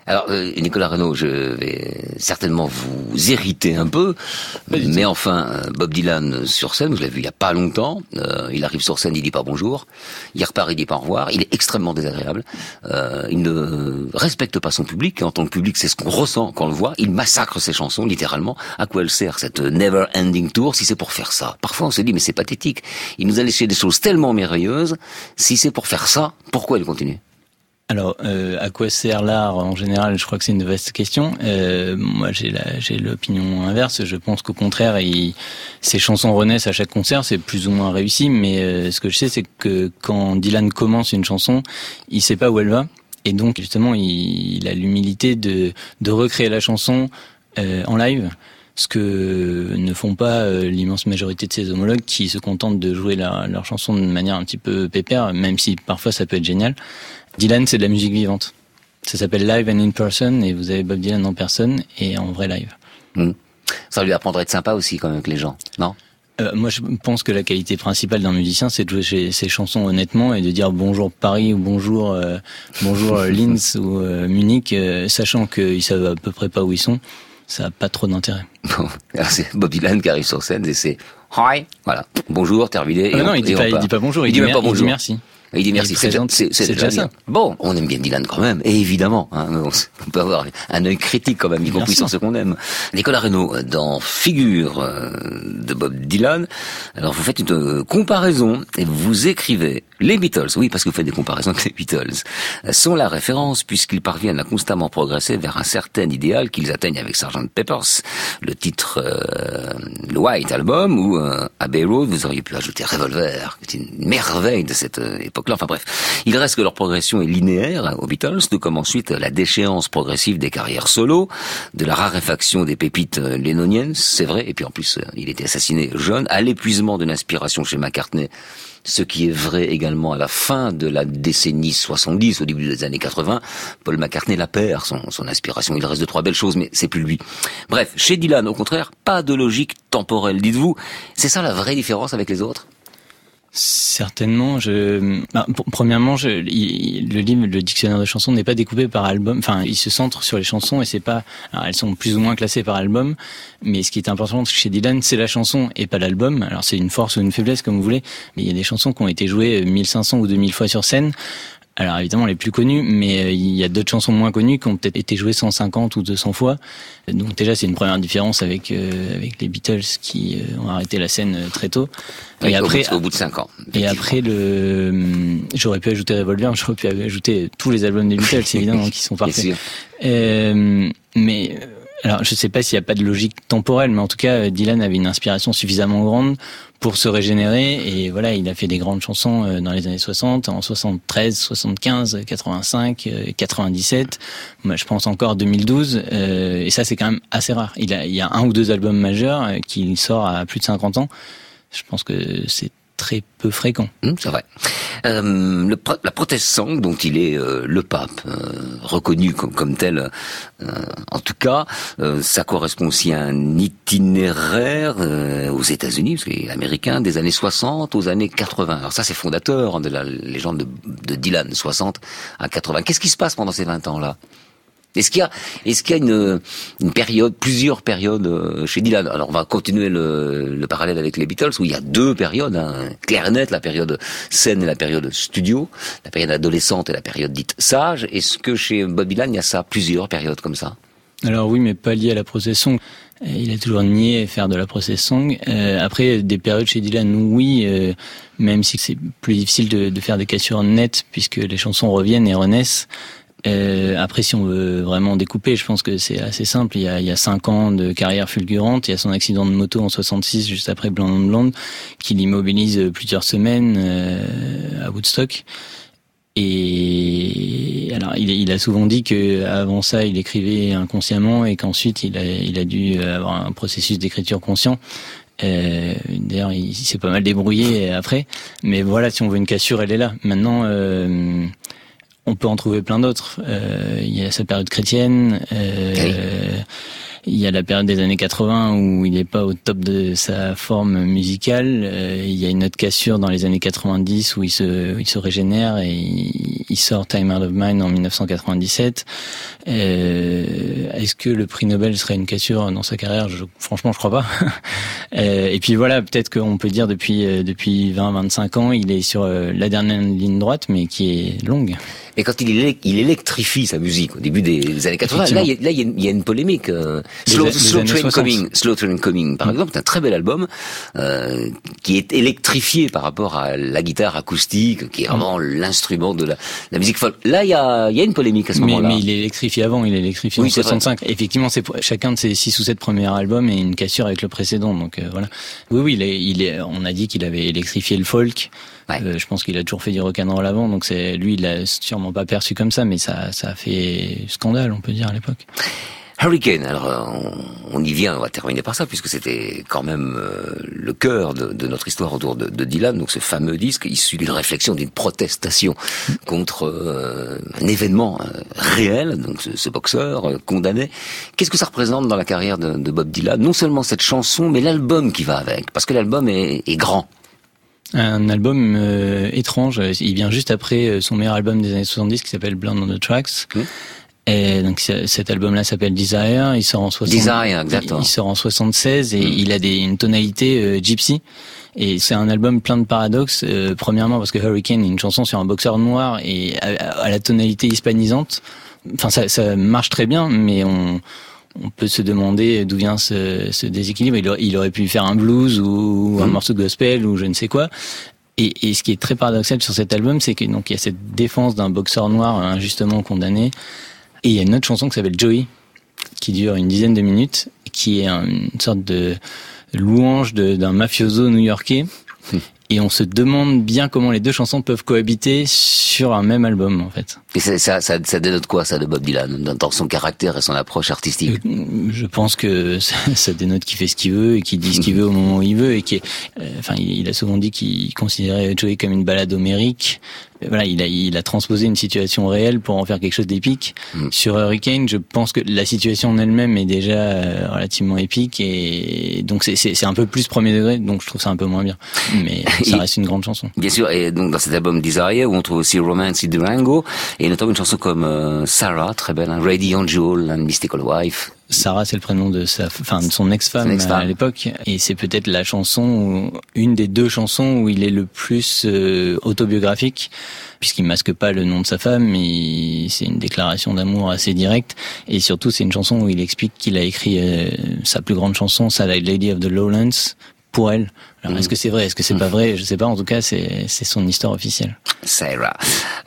Alors, euh, Nicolas Renaud, je vais certainement vous hériter un peu, mais enfin, euh, Bob Dylan sur scène, je l'ai vu il y a pas longtemps, euh, il arrive sur scène, il dit pas bonjour, il repart, il dit pas au revoir, il est extrêmement désagréable, euh, il ne respecte pas son public, et en tant que public, c'est ce qu'on ressent quand on le voit, il massacre ses chansons, littéralement. À quoi elle sert, cette never ending tour, si c'est pour faire ça? Parfois, on se dit, mais c'est pathétique. Il nous a laissé des choses tellement merveilleuses, si c'est pour faire ça, pourquoi il continue? Alors, euh, à quoi sert l'art en général? Je crois que c'est une vaste question. Euh, moi, j'ai la, j'ai l'opinion inverse. Je pense qu'au contraire, il, ces chansons renaissent à chaque concert. C'est plus ou moins réussi, mais euh, ce que je sais, c'est que quand Dylan commence une chanson, il sait pas où elle va, et donc justement, il, il a l'humilité de, de recréer la chanson euh, en live. Ce que ne font pas euh, l'immense majorité de ses homologues qui se contentent de jouer leur, leur chanson de manière un petit peu pépère, même si parfois ça peut être génial. Dylan, c'est de la musique vivante. Ça s'appelle Live and in Person, et vous avez Bob Dylan en personne et en vrai live. Mmh. Ça lui apprendrait à être sympa aussi quand même avec les gens, non? Euh, moi, je pense que la qualité principale d'un musicien, c'est de jouer ses chansons honnêtement et de dire bonjour Paris ou bonjour euh, bonjour Linz ou euh, Munich, euh, sachant qu'ils savent à peu près pas où ils sont. Ça n'a pas trop d'intérêt. Bon, alors c'est Bob Dylan qui arrive sur scène et c'est hi, voilà, bonjour, terminé. Ah non, on, il dit pas, il dit pas bonjour, il, il dit, dit même pas bonjour. Il dit merci. Il dit merci, c'est, présente, c'est, c'est, c'est déjà ça. Bon, on aime bien Dylan quand même, et évidemment, hein, on peut avoir un œil critique quand même, y compris sur ce qu'on aime. Nicolas Renaud, dans Figure de Bob Dylan, alors vous faites une comparaison et vous écrivez les Beatles, oui, parce que vous faites des comparaisons avec les Beatles, sont la référence puisqu'ils parviennent à constamment progresser vers un certain idéal qu'ils atteignent avec sergent Pepper's, le titre, euh, le White Album, ou euh, Abbey Road, vous auriez pu ajouter Revolver, qui est une merveille de cette euh, époque. Enfin bref, il reste que leur progression est linéaire aux Beatles, tout comme ensuite la déchéance progressive des carrières solo, de la raréfaction des pépites lennoniennes, c'est vrai, et puis en plus il était assassiné jeune, à l'épuisement de l'inspiration chez McCartney, ce qui est vrai également à la fin de la décennie soixante-dix, au début des années quatre-vingts. Paul McCartney la perd, son, son inspiration. Il reste de trois belles choses, mais c'est plus lui. Bref, chez Dylan, au contraire, pas de logique temporelle, dites-vous. C'est ça la vraie différence avec les autres ? Certainement. Je, bah, premièrement, je, il, le livre, le dictionnaire de chansons n'est pas découpé par album. Enfin, il se centre sur les chansons et c'est pas. Alors, elles sont plus ou moins classées par album, mais ce qui est important chez Dylan, c'est la chanson et pas l'album. Alors, c'est une force ou une faiblesse comme vous voulez, mais il y a des chansons qui ont été jouées mille cinq cents ou deux mille fois sur scène. Alors évidemment les plus connues, mais il y a d'autres chansons moins connues qui ont peut-être été jouées cent cinquante ou deux cents fois. Donc déjà c'est une première différence avec euh, avec les Beatles qui euh, ont arrêté la scène très tôt. Et, et après au bout, au bout de cinq ans. Et après le, j'aurais pu ajouter Revolver, j'aurais pu ajouter tous les albums des Beatles évidemment qui sont parfaits. Euh, mais alors je sais pas s'il y a pas de logique temporelle, mais en tout cas Dylan avait une inspiration suffisamment grande pour se régénérer, et voilà, il a fait des grandes chansons dans les années soixante, en soixante-treize, soixante-quinze, quatre-vingt-cinq, quatre-vingt-dix-sept, moi je pense encore deux mille douze, euh, et ça c'est quand même assez rare. Il a, il y a un ou deux albums majeurs qu'il sort à plus de cinquante ans. Je pense que c'est très peu fréquent. Mmh, c'est vrai. Euh, le, la protestant, dont il est euh, le pape, euh, reconnu comme, comme tel, euh, en tout cas, euh, ça correspond aussi à un itinéraire euh, aux États-Unis, parce qu'il est américain, des années soixante aux années quatre-vingts. Alors ça, c'est fondateur de la légende de, de Dylan, soixante à quatre-vingts. Qu'est-ce qui se passe pendant ces vingt ans-là ? Est-ce qu'il y a, est-ce qu'il y a une, une période, plusieurs périodes chez Dylan? Alors on va continuer le, le parallèle avec les Beatles où il y a deux périodes, hein, clair et net, la période scène et la période studio, la période adolescente et la période dite sage. Est-ce que chez Bob Dylan il y a ça, plusieurs périodes comme ça? Alors oui, mais pas lié à la process-song. Il a toujours nié faire de la process-song. Euh, après, des périodes chez Dylan, oui, euh, même si c'est plus difficile de, de faire des cassures nettes puisque les chansons reviennent et renaissent. Euh, après, si on veut vraiment découper, je pense que c'est assez simple. Il y a, il y a cinq ans de carrière fulgurante. Il y a son accident de moto en soixante-six, juste après Blonde on Blonde, qui l'immobilise plusieurs semaines euh, à Woodstock. Et alors, il, il a souvent dit que avant ça, il écrivait inconsciemment et qu'ensuite, il a, il a dû avoir un processus d'écriture conscient. Euh, d'ailleurs, il s'est pas mal débrouillé après. Mais voilà, si on veut une cassure, elle est là. Maintenant. Euh, On peut en trouver plein d'autres. Euh, il y a sa période chrétienne. Euh, oui. il y a la période des années quatre-vingts où il est pas au top de sa forme musicale. Euh, il y a une autre cassure dans les années quatre-vingt-dix où il se, il se régénère et il, il sort Time Out of Mind en dix-neuf cent quatre-vingt-dix-sept. Euh, est-ce que le prix Nobel serait une cassure dans sa carrière? Je, franchement, je crois pas. euh, et puis voilà, peut-être qu'on peut dire depuis depuis vingt à vingt-cinq ans, il est sur la dernière ligne droite, mais qui est longue. Et quand il, élec- il électrifie sa musique au début des années quatre-vingts, là il y a, là, il y a, une, il y a une polémique. Euh, Slow, Slow Train Coming, Slow Train Coming, par mmh. exemple, c'est un très bel album euh, qui est électrifié par rapport à la guitare acoustique, qui est vraiment mmh. l'instrument de la, la musique folk. Là, il y a, il y a une polémique à ce mais, moment-là. Mais il est électrifié avant, il est électrifié oui, en soixante-cinq. Vrai. Effectivement, c'est chacun de ses six ou sept premiers albums et une cassure avec le précédent. Donc euh, voilà. Oui, oui, il est, il est, on a dit qu'il avait électrifié le folk. Ouais. Euh, je pense qu'il a toujours fait du rock'n'roll avant, donc c'est lui, il l'a sûrement pas perçu comme ça, mais ça, ça a fait scandale, on peut dire à l'époque. Hurricane, alors on, on y vient, on va terminer par ça, puisque c'était quand même euh, le cœur de, de notre histoire autour de, de Dylan, donc ce fameux disque issu d'une réflexion, d'une protestation contre euh, un événement euh, réel, donc ce, ce boxeur euh, condamné. Qu'est-ce que ça représente dans la carrière de, de Bob Dylan? Non seulement cette chanson, mais l'album qui va avec, parce que l'album est, est grand. Un album euh, étrange, il vient juste après son meilleur album des années soixante-dix qui s'appelle Blonde on the Tracks. Mmh. Et donc cet album-là s'appelle Desire, il sort en soixante Desire, exactement. Il sort en soixante-seize et mmh. il a des, une tonalité euh, gypsy. Et c'est un album plein de paradoxes. Euh, premièrement parce que Hurricane est une chanson sur un boxeur noir et à, à la tonalité hispanisante. Enfin, ça, ça marche très bien, mais on on peut se demander d'où vient ce, ce déséquilibre. Il aurait, il aurait pu faire un blues ou un mmh. morceau de gospel ou je ne sais quoi. Et, et ce qui est très paradoxal sur cet album, c'est que donc il y a cette défense d'un boxeur noir injustement condamné. Et il y a une autre chanson qui s'appelle Joey, qui dure une dizaine de minutes, qui est une sorte de louange de, d'un mafioso new-yorkais. Mmh. Et on se demande bien comment les deux chansons peuvent cohabiter sur un même album, en fait. Et ça, ça, ça, ça dénote quoi, ça, de Bob Dylan, dans son caractère et son approche artistique? Je pense que ça, ça dénote qu'il fait ce qu'il veut et qu'il dit ce qu'il veut au moment où il veut et qu'il, euh, enfin, il a souvent dit qu'il considérait Joey comme une balade homérique. Voilà, il a, il a transposé une situation réelle pour en faire quelque chose d'épique. Mm. Sur Hurricane, je pense que la situation en elle-même est déjà euh, relativement épique et donc c'est, c'est, c'est un peu plus premier degré, donc je trouve ça un peu moins bien. Mais ça reste une grande chanson. Bien sûr, et donc dans cet album Desire, où on trouve aussi Romance in Durango, et notamment une chanson comme euh, Sarah, très belle, hein, Radiant Jewel and Mystical Wife. Sarah, c'est le prénom de sa, enfin, de son ex-femme, son ex-femme à l'époque, et c'est peut-être la chanson, où, une des deux chansons où il est le plus euh, autobiographique, puisqu'il masque pas le nom de sa femme, mais c'est une déclaration d'amour assez directe, et surtout c'est une chanson où il explique qu'il a écrit euh, sa plus grande chanson, Satellite Lady of the Lowlands, pour elle. Alors, est-ce que c'est vrai, est-ce que c'est pas vrai? Je sais pas. En tout cas, c'est c'est son histoire officielle. Sarah,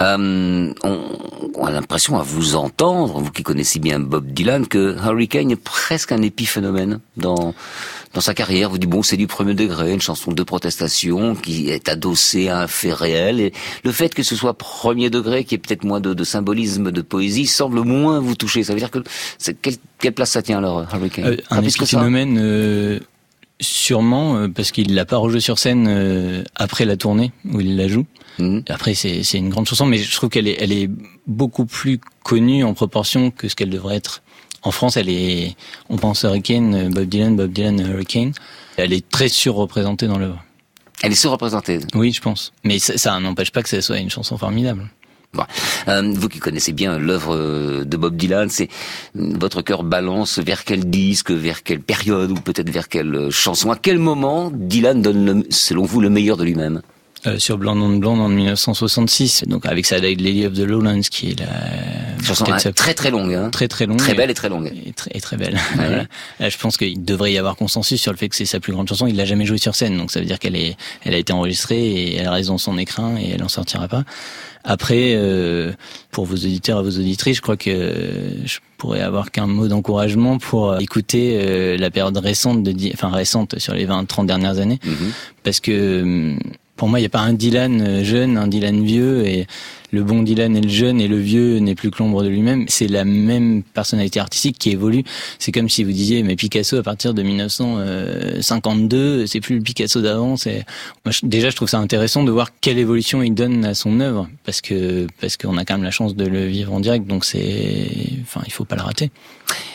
euh, on, on a l'impression à vous entendre, vous qui connaissez bien Bob Dylan, que Hurricane est presque un épiphénomène dans dans sa carrière. Vous dites bon, c'est du premier degré, une chanson de protestation qui est adossée à un fait réel, et le fait que ce soit premier degré, qui est peut-être moins de, de symbolisme, de poésie, semble moins vous toucher. Ça veut dire que c'est, quelle, quelle place ça tient alors, Hurricane? euh, Un épiphénomène. Euh... Sûrement, parce qu'il l'a pas rejoué sur scène euh, après la tournée où il la joue. Mmh. Après, c'est, c'est une grande chanson, mais je trouve qu'elle est, elle est beaucoup plus connue en proportion que ce qu'elle devrait être. En France, elle est, on pense Hurricane, Bob Dylan, Bob Dylan, Hurricane. Elle est très surreprésentée dans l'œuvre. Elle est surreprésentée. Oui, je pense. Mais ça, ça n'empêche pas que ça soit une chanson formidable. Bon. Euh, vous qui connaissez bien l'œuvre de Bob Dylan, c'est votre cœur balance vers quel disque, vers quelle période ou peut-être vers quelle chanson? À quel moment Dylan donne, le, selon vous, le meilleur de lui-même? Euh, sur Blonde on Blonde en dix-neuf cent soixante-six, donc avec Satellite Lady of the Lowlands, qui est la chanson sa... très très longue, hein. très très longue, très belle et très longue, et très, et très belle. Ouais. Voilà. Là, je pense qu'il devrait y avoir consensus sur le fait que c'est sa plus grande chanson. Il l'a jamais jouée sur scène, donc ça veut dire qu'elle est, elle a été enregistrée et elle reste dans son écrin et elle en sortira pas. Après, euh, pour vos auditeurs et vos auditrices, je crois que je pourrais avoir qu'un mot d'encouragement pour écouter euh, la période récente, de, enfin récente sur les vingt trente dernières années, mm-hmm. parce que pour moi, il n'y a pas un Dylan jeune, un Dylan vieux, et le bon Dylan et le jeune, et le vieux n'est plus que l'ombre de lui-même. C'est la même personnalité artistique qui évolue. C'est comme si vous disiez, mais Picasso, à partir de dix-neuf cent cinquante-deux, c'est plus le Picasso d'avant. C'est... Moi, je, déjà, je trouve ça intéressant de voir quelle évolution il donne à son œuvre, parce que parce qu'on a quand même la chance de le vivre en direct, donc c'est, enfin, il faut pas le rater.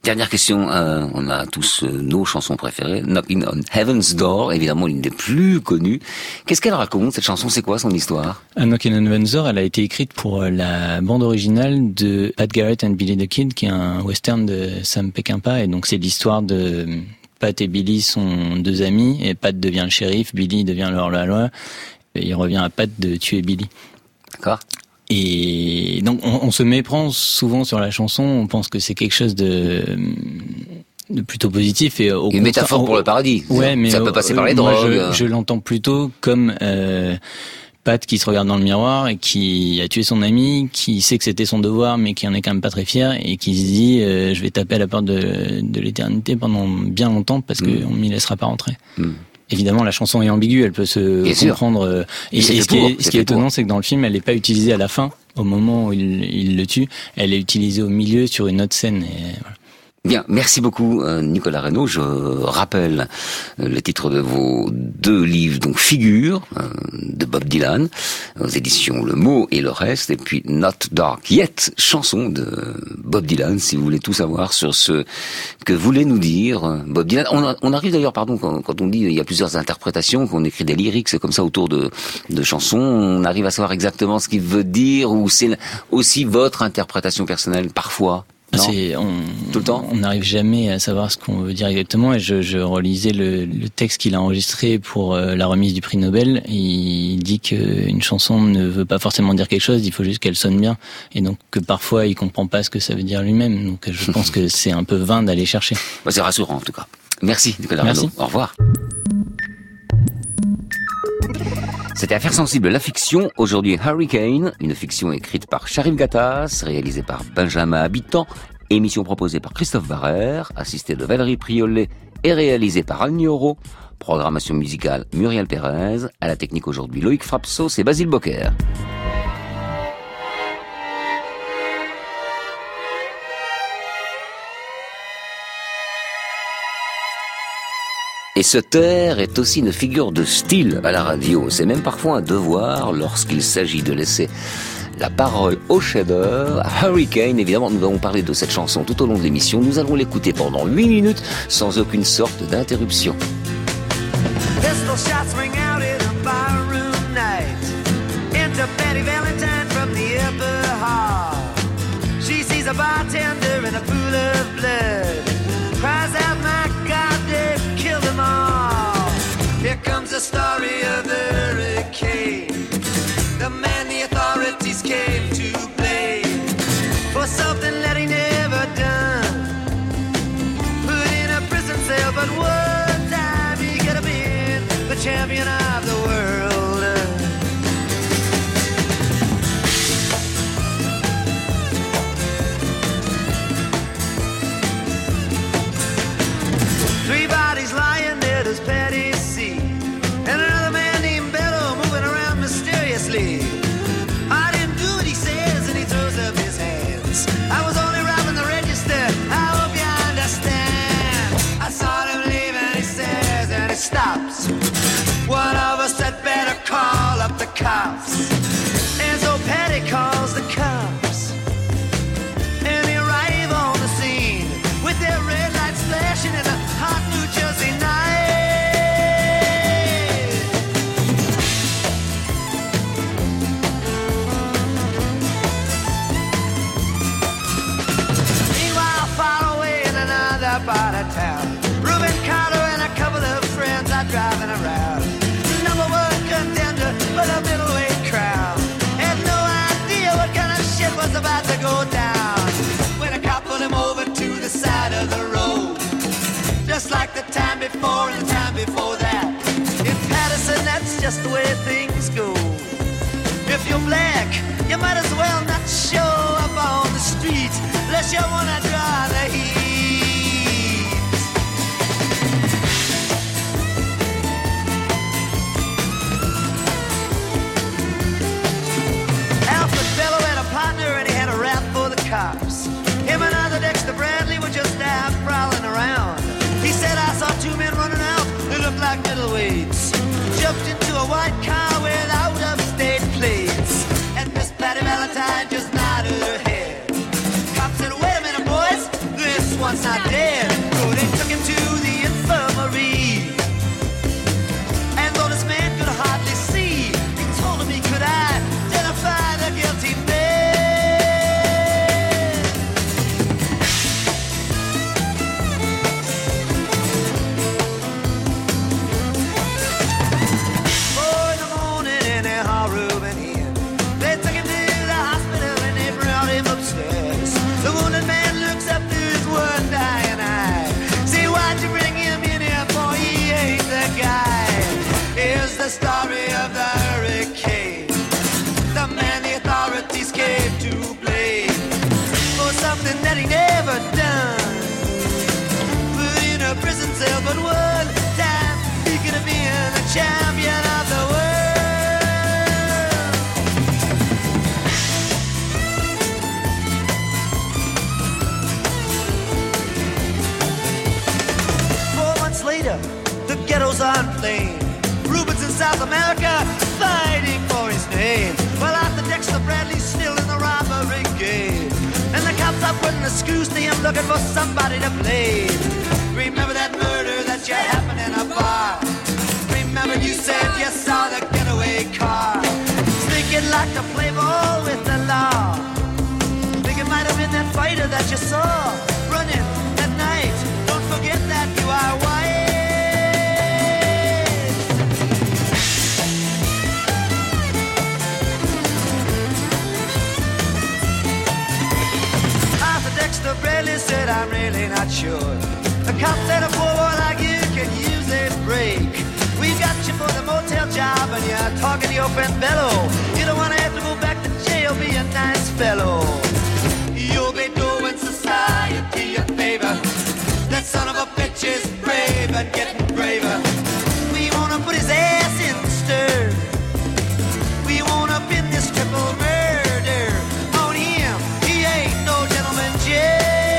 Dernière question, euh, on a tous euh, nos chansons préférées. Knocking on Heaven's Door, évidemment l'une des plus connues. Qu'est-ce qu'elle raconte, cette chanson? C'est quoi son histoire? A Knocking on Heaven's Door, elle a été écrite pour la bande originale de Pat Garrett and Billy the Kid, qui est un western de Sam Peckinpah. Et donc c'est l'histoire de Pat et Billy sont deux amis, et Pat devient le shérif, Billy devient le hors-la-loi, et il revient à Pat de tuer Billy. D'accord. Et donc on, on se méprend souvent sur la chanson, on pense que c'est quelque chose de, de plutôt positif. Et au Une métaphore pour le paradis. Ouais, mais ça peut passer par les drogues. Moi, je, je l'entends plutôt comme euh, Pat qui se regarde dans le miroir et qui a tué son ami, qui sait que c'était son devoir, mais qui en est quand même pas très fier, et qui se dit euh, je vais taper à la porte de, de l'éternité pendant bien longtemps parce mmh. qu'on m'y laissera pas rentrer. Mmh. Évidemment, la chanson est ambiguë, elle peut se Bien comprendre. Sûr. Et, et ce qui est, ce qui est étonnant, c'est que dans le film, elle n'est pas utilisée à la fin, au moment où il, il le tue. Elle est utilisée au milieu sur une autre scène. Et voilà. Bien, merci beaucoup Nicolas Reynaud. Je rappelle le titre de vos deux livres, donc Figure de Bob Dylan, aux éditions Le Mot et le Reste, et puis Not Dark Yet, chanson de Bob Dylan, si vous voulez tout savoir sur ce que voulait nous dire Bob Dylan. On, a, on arrive d'ailleurs, pardon, quand, quand on dit il y a plusieurs interprétations, qu'on écrit des lyrics, c'est comme ça autour de, de chansons, on arrive à savoir exactement ce qu'il veut dire, ou c'est aussi votre interprétation personnelle parfois. C'est, on, Tout le temps. On n'arrive jamais à savoir ce qu'on veut dire exactement. Et je, je relisais le, le texte qu'il a enregistré pour euh, la remise du prix Nobel. Il dit qu'une chanson ne veut pas forcément dire quelque chose, il faut juste qu'elle sonne bien. Et donc que parfois il comprend pas ce que ça veut dire lui-même. Donc je pense que c'est un peu vain d'aller chercher. Bah, c'est rassurant en tout cas. Merci Nicolas Merci. Reynaud. Au revoir. C'était Affaires sensibles, la fiction. Aujourd'hui, Hurricane, une fiction écrite par Sharif Gattas, réalisée par Benjamin Habitant, émission proposée par Christophe Barrère, assistée de Valérie Priolet et réalisée par Anne Nioro. Programmation musicale Muriel Pérez, à la technique aujourd'hui Loïc Frapsos et Basile Bocquer. Et se taire est aussi une figure de style à la radio. C'est même parfois un devoir lorsqu'il s'agit de laisser la parole au chef-d'œuvre. Hurricane, évidemment, nous avons parlé de cette chanson tout au long de l'émission. Nous allons l'écouter pendant huit minutes sans aucune sorte d'interruption. Pistol shots ring out in a barroom night. Enter Betty Valentine from the upper hall. She sees a bartender in a pool of blood. Cries out, my God, they've killed them all. Here comes the story of the hurricane. The man the authorities came to blame for something that he never done. Put in a prison cell, but one time he could have been the champion of the world. Three bodies lying there, does Patty see? And another man named Bello moving around mysteriously. I didn't do what he says, and he throws up his hands. I was only robbing the register, I hope you understand. I saw him leave and he says, and he stops. One of us had better call up the cops. And so Patty calls the cops. And they arrive on the scene with their red lights flashing in a hot New Jersey night. Meanwhile, far away in another part of town, Reuben Carter and a couple of friends are driving around. Number one contender for the middleweight crown. Had no idea what kind of shit was about to go down when a cop pulled him over to the side of the road. Just like the time before and the time before that. In Patterson, that's just the way things go. If you're black, you might as well not show up on the street unless you wanna draw the heat. Alfred Bello had a partner and he had a rap for the cops. Him and other Dexter Bradley were just out prowling around. He said, I saw two men running out, they looked like middleweights. Jumped into a white car without upstate plates. And Miss Patty Valentine just nodded her head. Cop said, wait a minute, boys, this one's not story of the hurricane. The man the authorities came to blame for something that he never done. Put in a prison cell, but one time he could have been the champion of the world. Four months later, the ghettos are inflamed. Rubens in South America fighting for his name. Well, Arthur Dexter Bradley's still in the robbery game, and the cops are putting the screws to him, looking for somebody to blame. Remember that murder that you happened in a bar? Remember you said you saw the getaway car? Think you'd like to play ball with the law? Think it might have been that fighter that you saw running at night. Don't forget that you are white. Dexter Bradley said, I'm really not sure. The cop said a poor boy like you can use a break. We got you for the motel job and you're talking to your friend Bello. You don't want to have to go back to jail, be a nice fellow. You'll be doing society a favor. That son of a bitch is brave and getting braver. We want to put his ass in the stir. We want to pin this triple murder on him. He ain't no gentleman jail.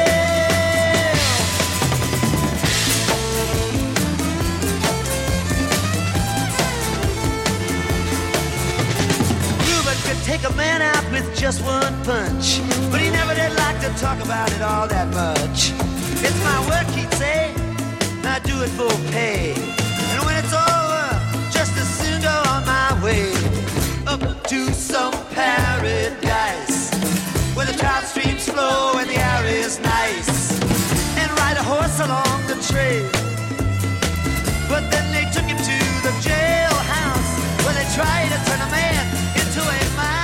Ruben could take a man out with just one punch, but he never did like to talk about it all that much. It's my work, he'd say, I do it for pay. And when it's over, just as soon go on my way up to some paradise where the trout streams flow and the air is nice, and ride a horse along the trail. But then they took him to the jailhouse where they tried to turn a man into a mouse.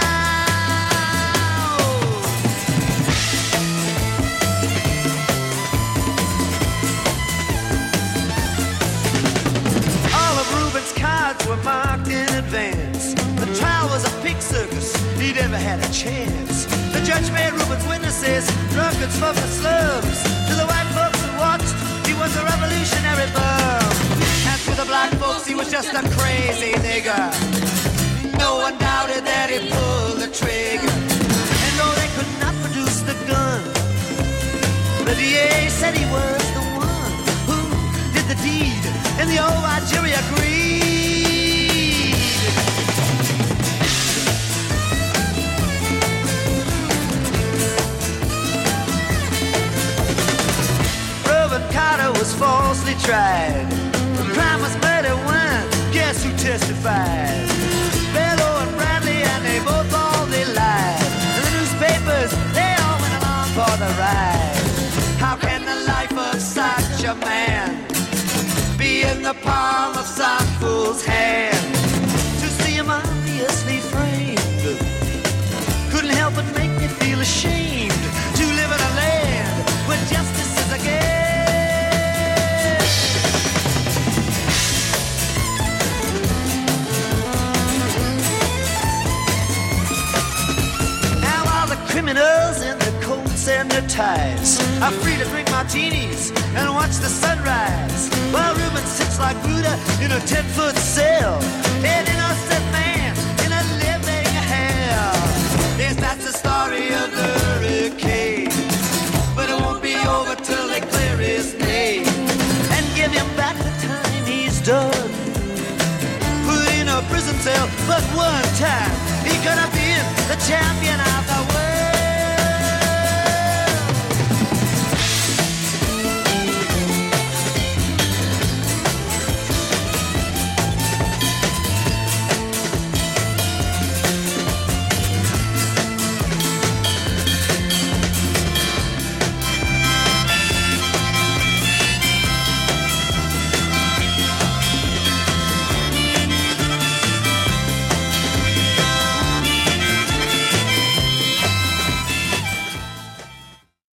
All of Ruben's cards were marked in advance. The trial was a pig circus, he never had a chance. The judge made Ruben's witnesses drunkards from the slums. To the white folks who watched, he was a revolutionary bum. And to the black folks, he was just a crazy nigger. No one doubted that he pulled the trigger. And though they could not produce the gun, the D A said he was the one who did the deed, and the old white jury agreed. Carter was falsely tried. The crime was murder when, guess who testified? Bello and Bradley, and they both all they lied. And the newspapers, they all went along for the ride. How can the life of such a man be in the palm of some fool's hand? To see him obviously framed couldn't help but make me feel ashamed to live in a land where justice is a game. Criminals in their coats and their ties are free to drink martinis and watch the sunrise, while Ruben sits like Buddha in a ten-foot cell, an innocent man in a living hell. Yes, that's the story of the hurricane, but it won't be over till they clear his name and give him back the time he's done. Put in a prison cell, but one time he could have been the champion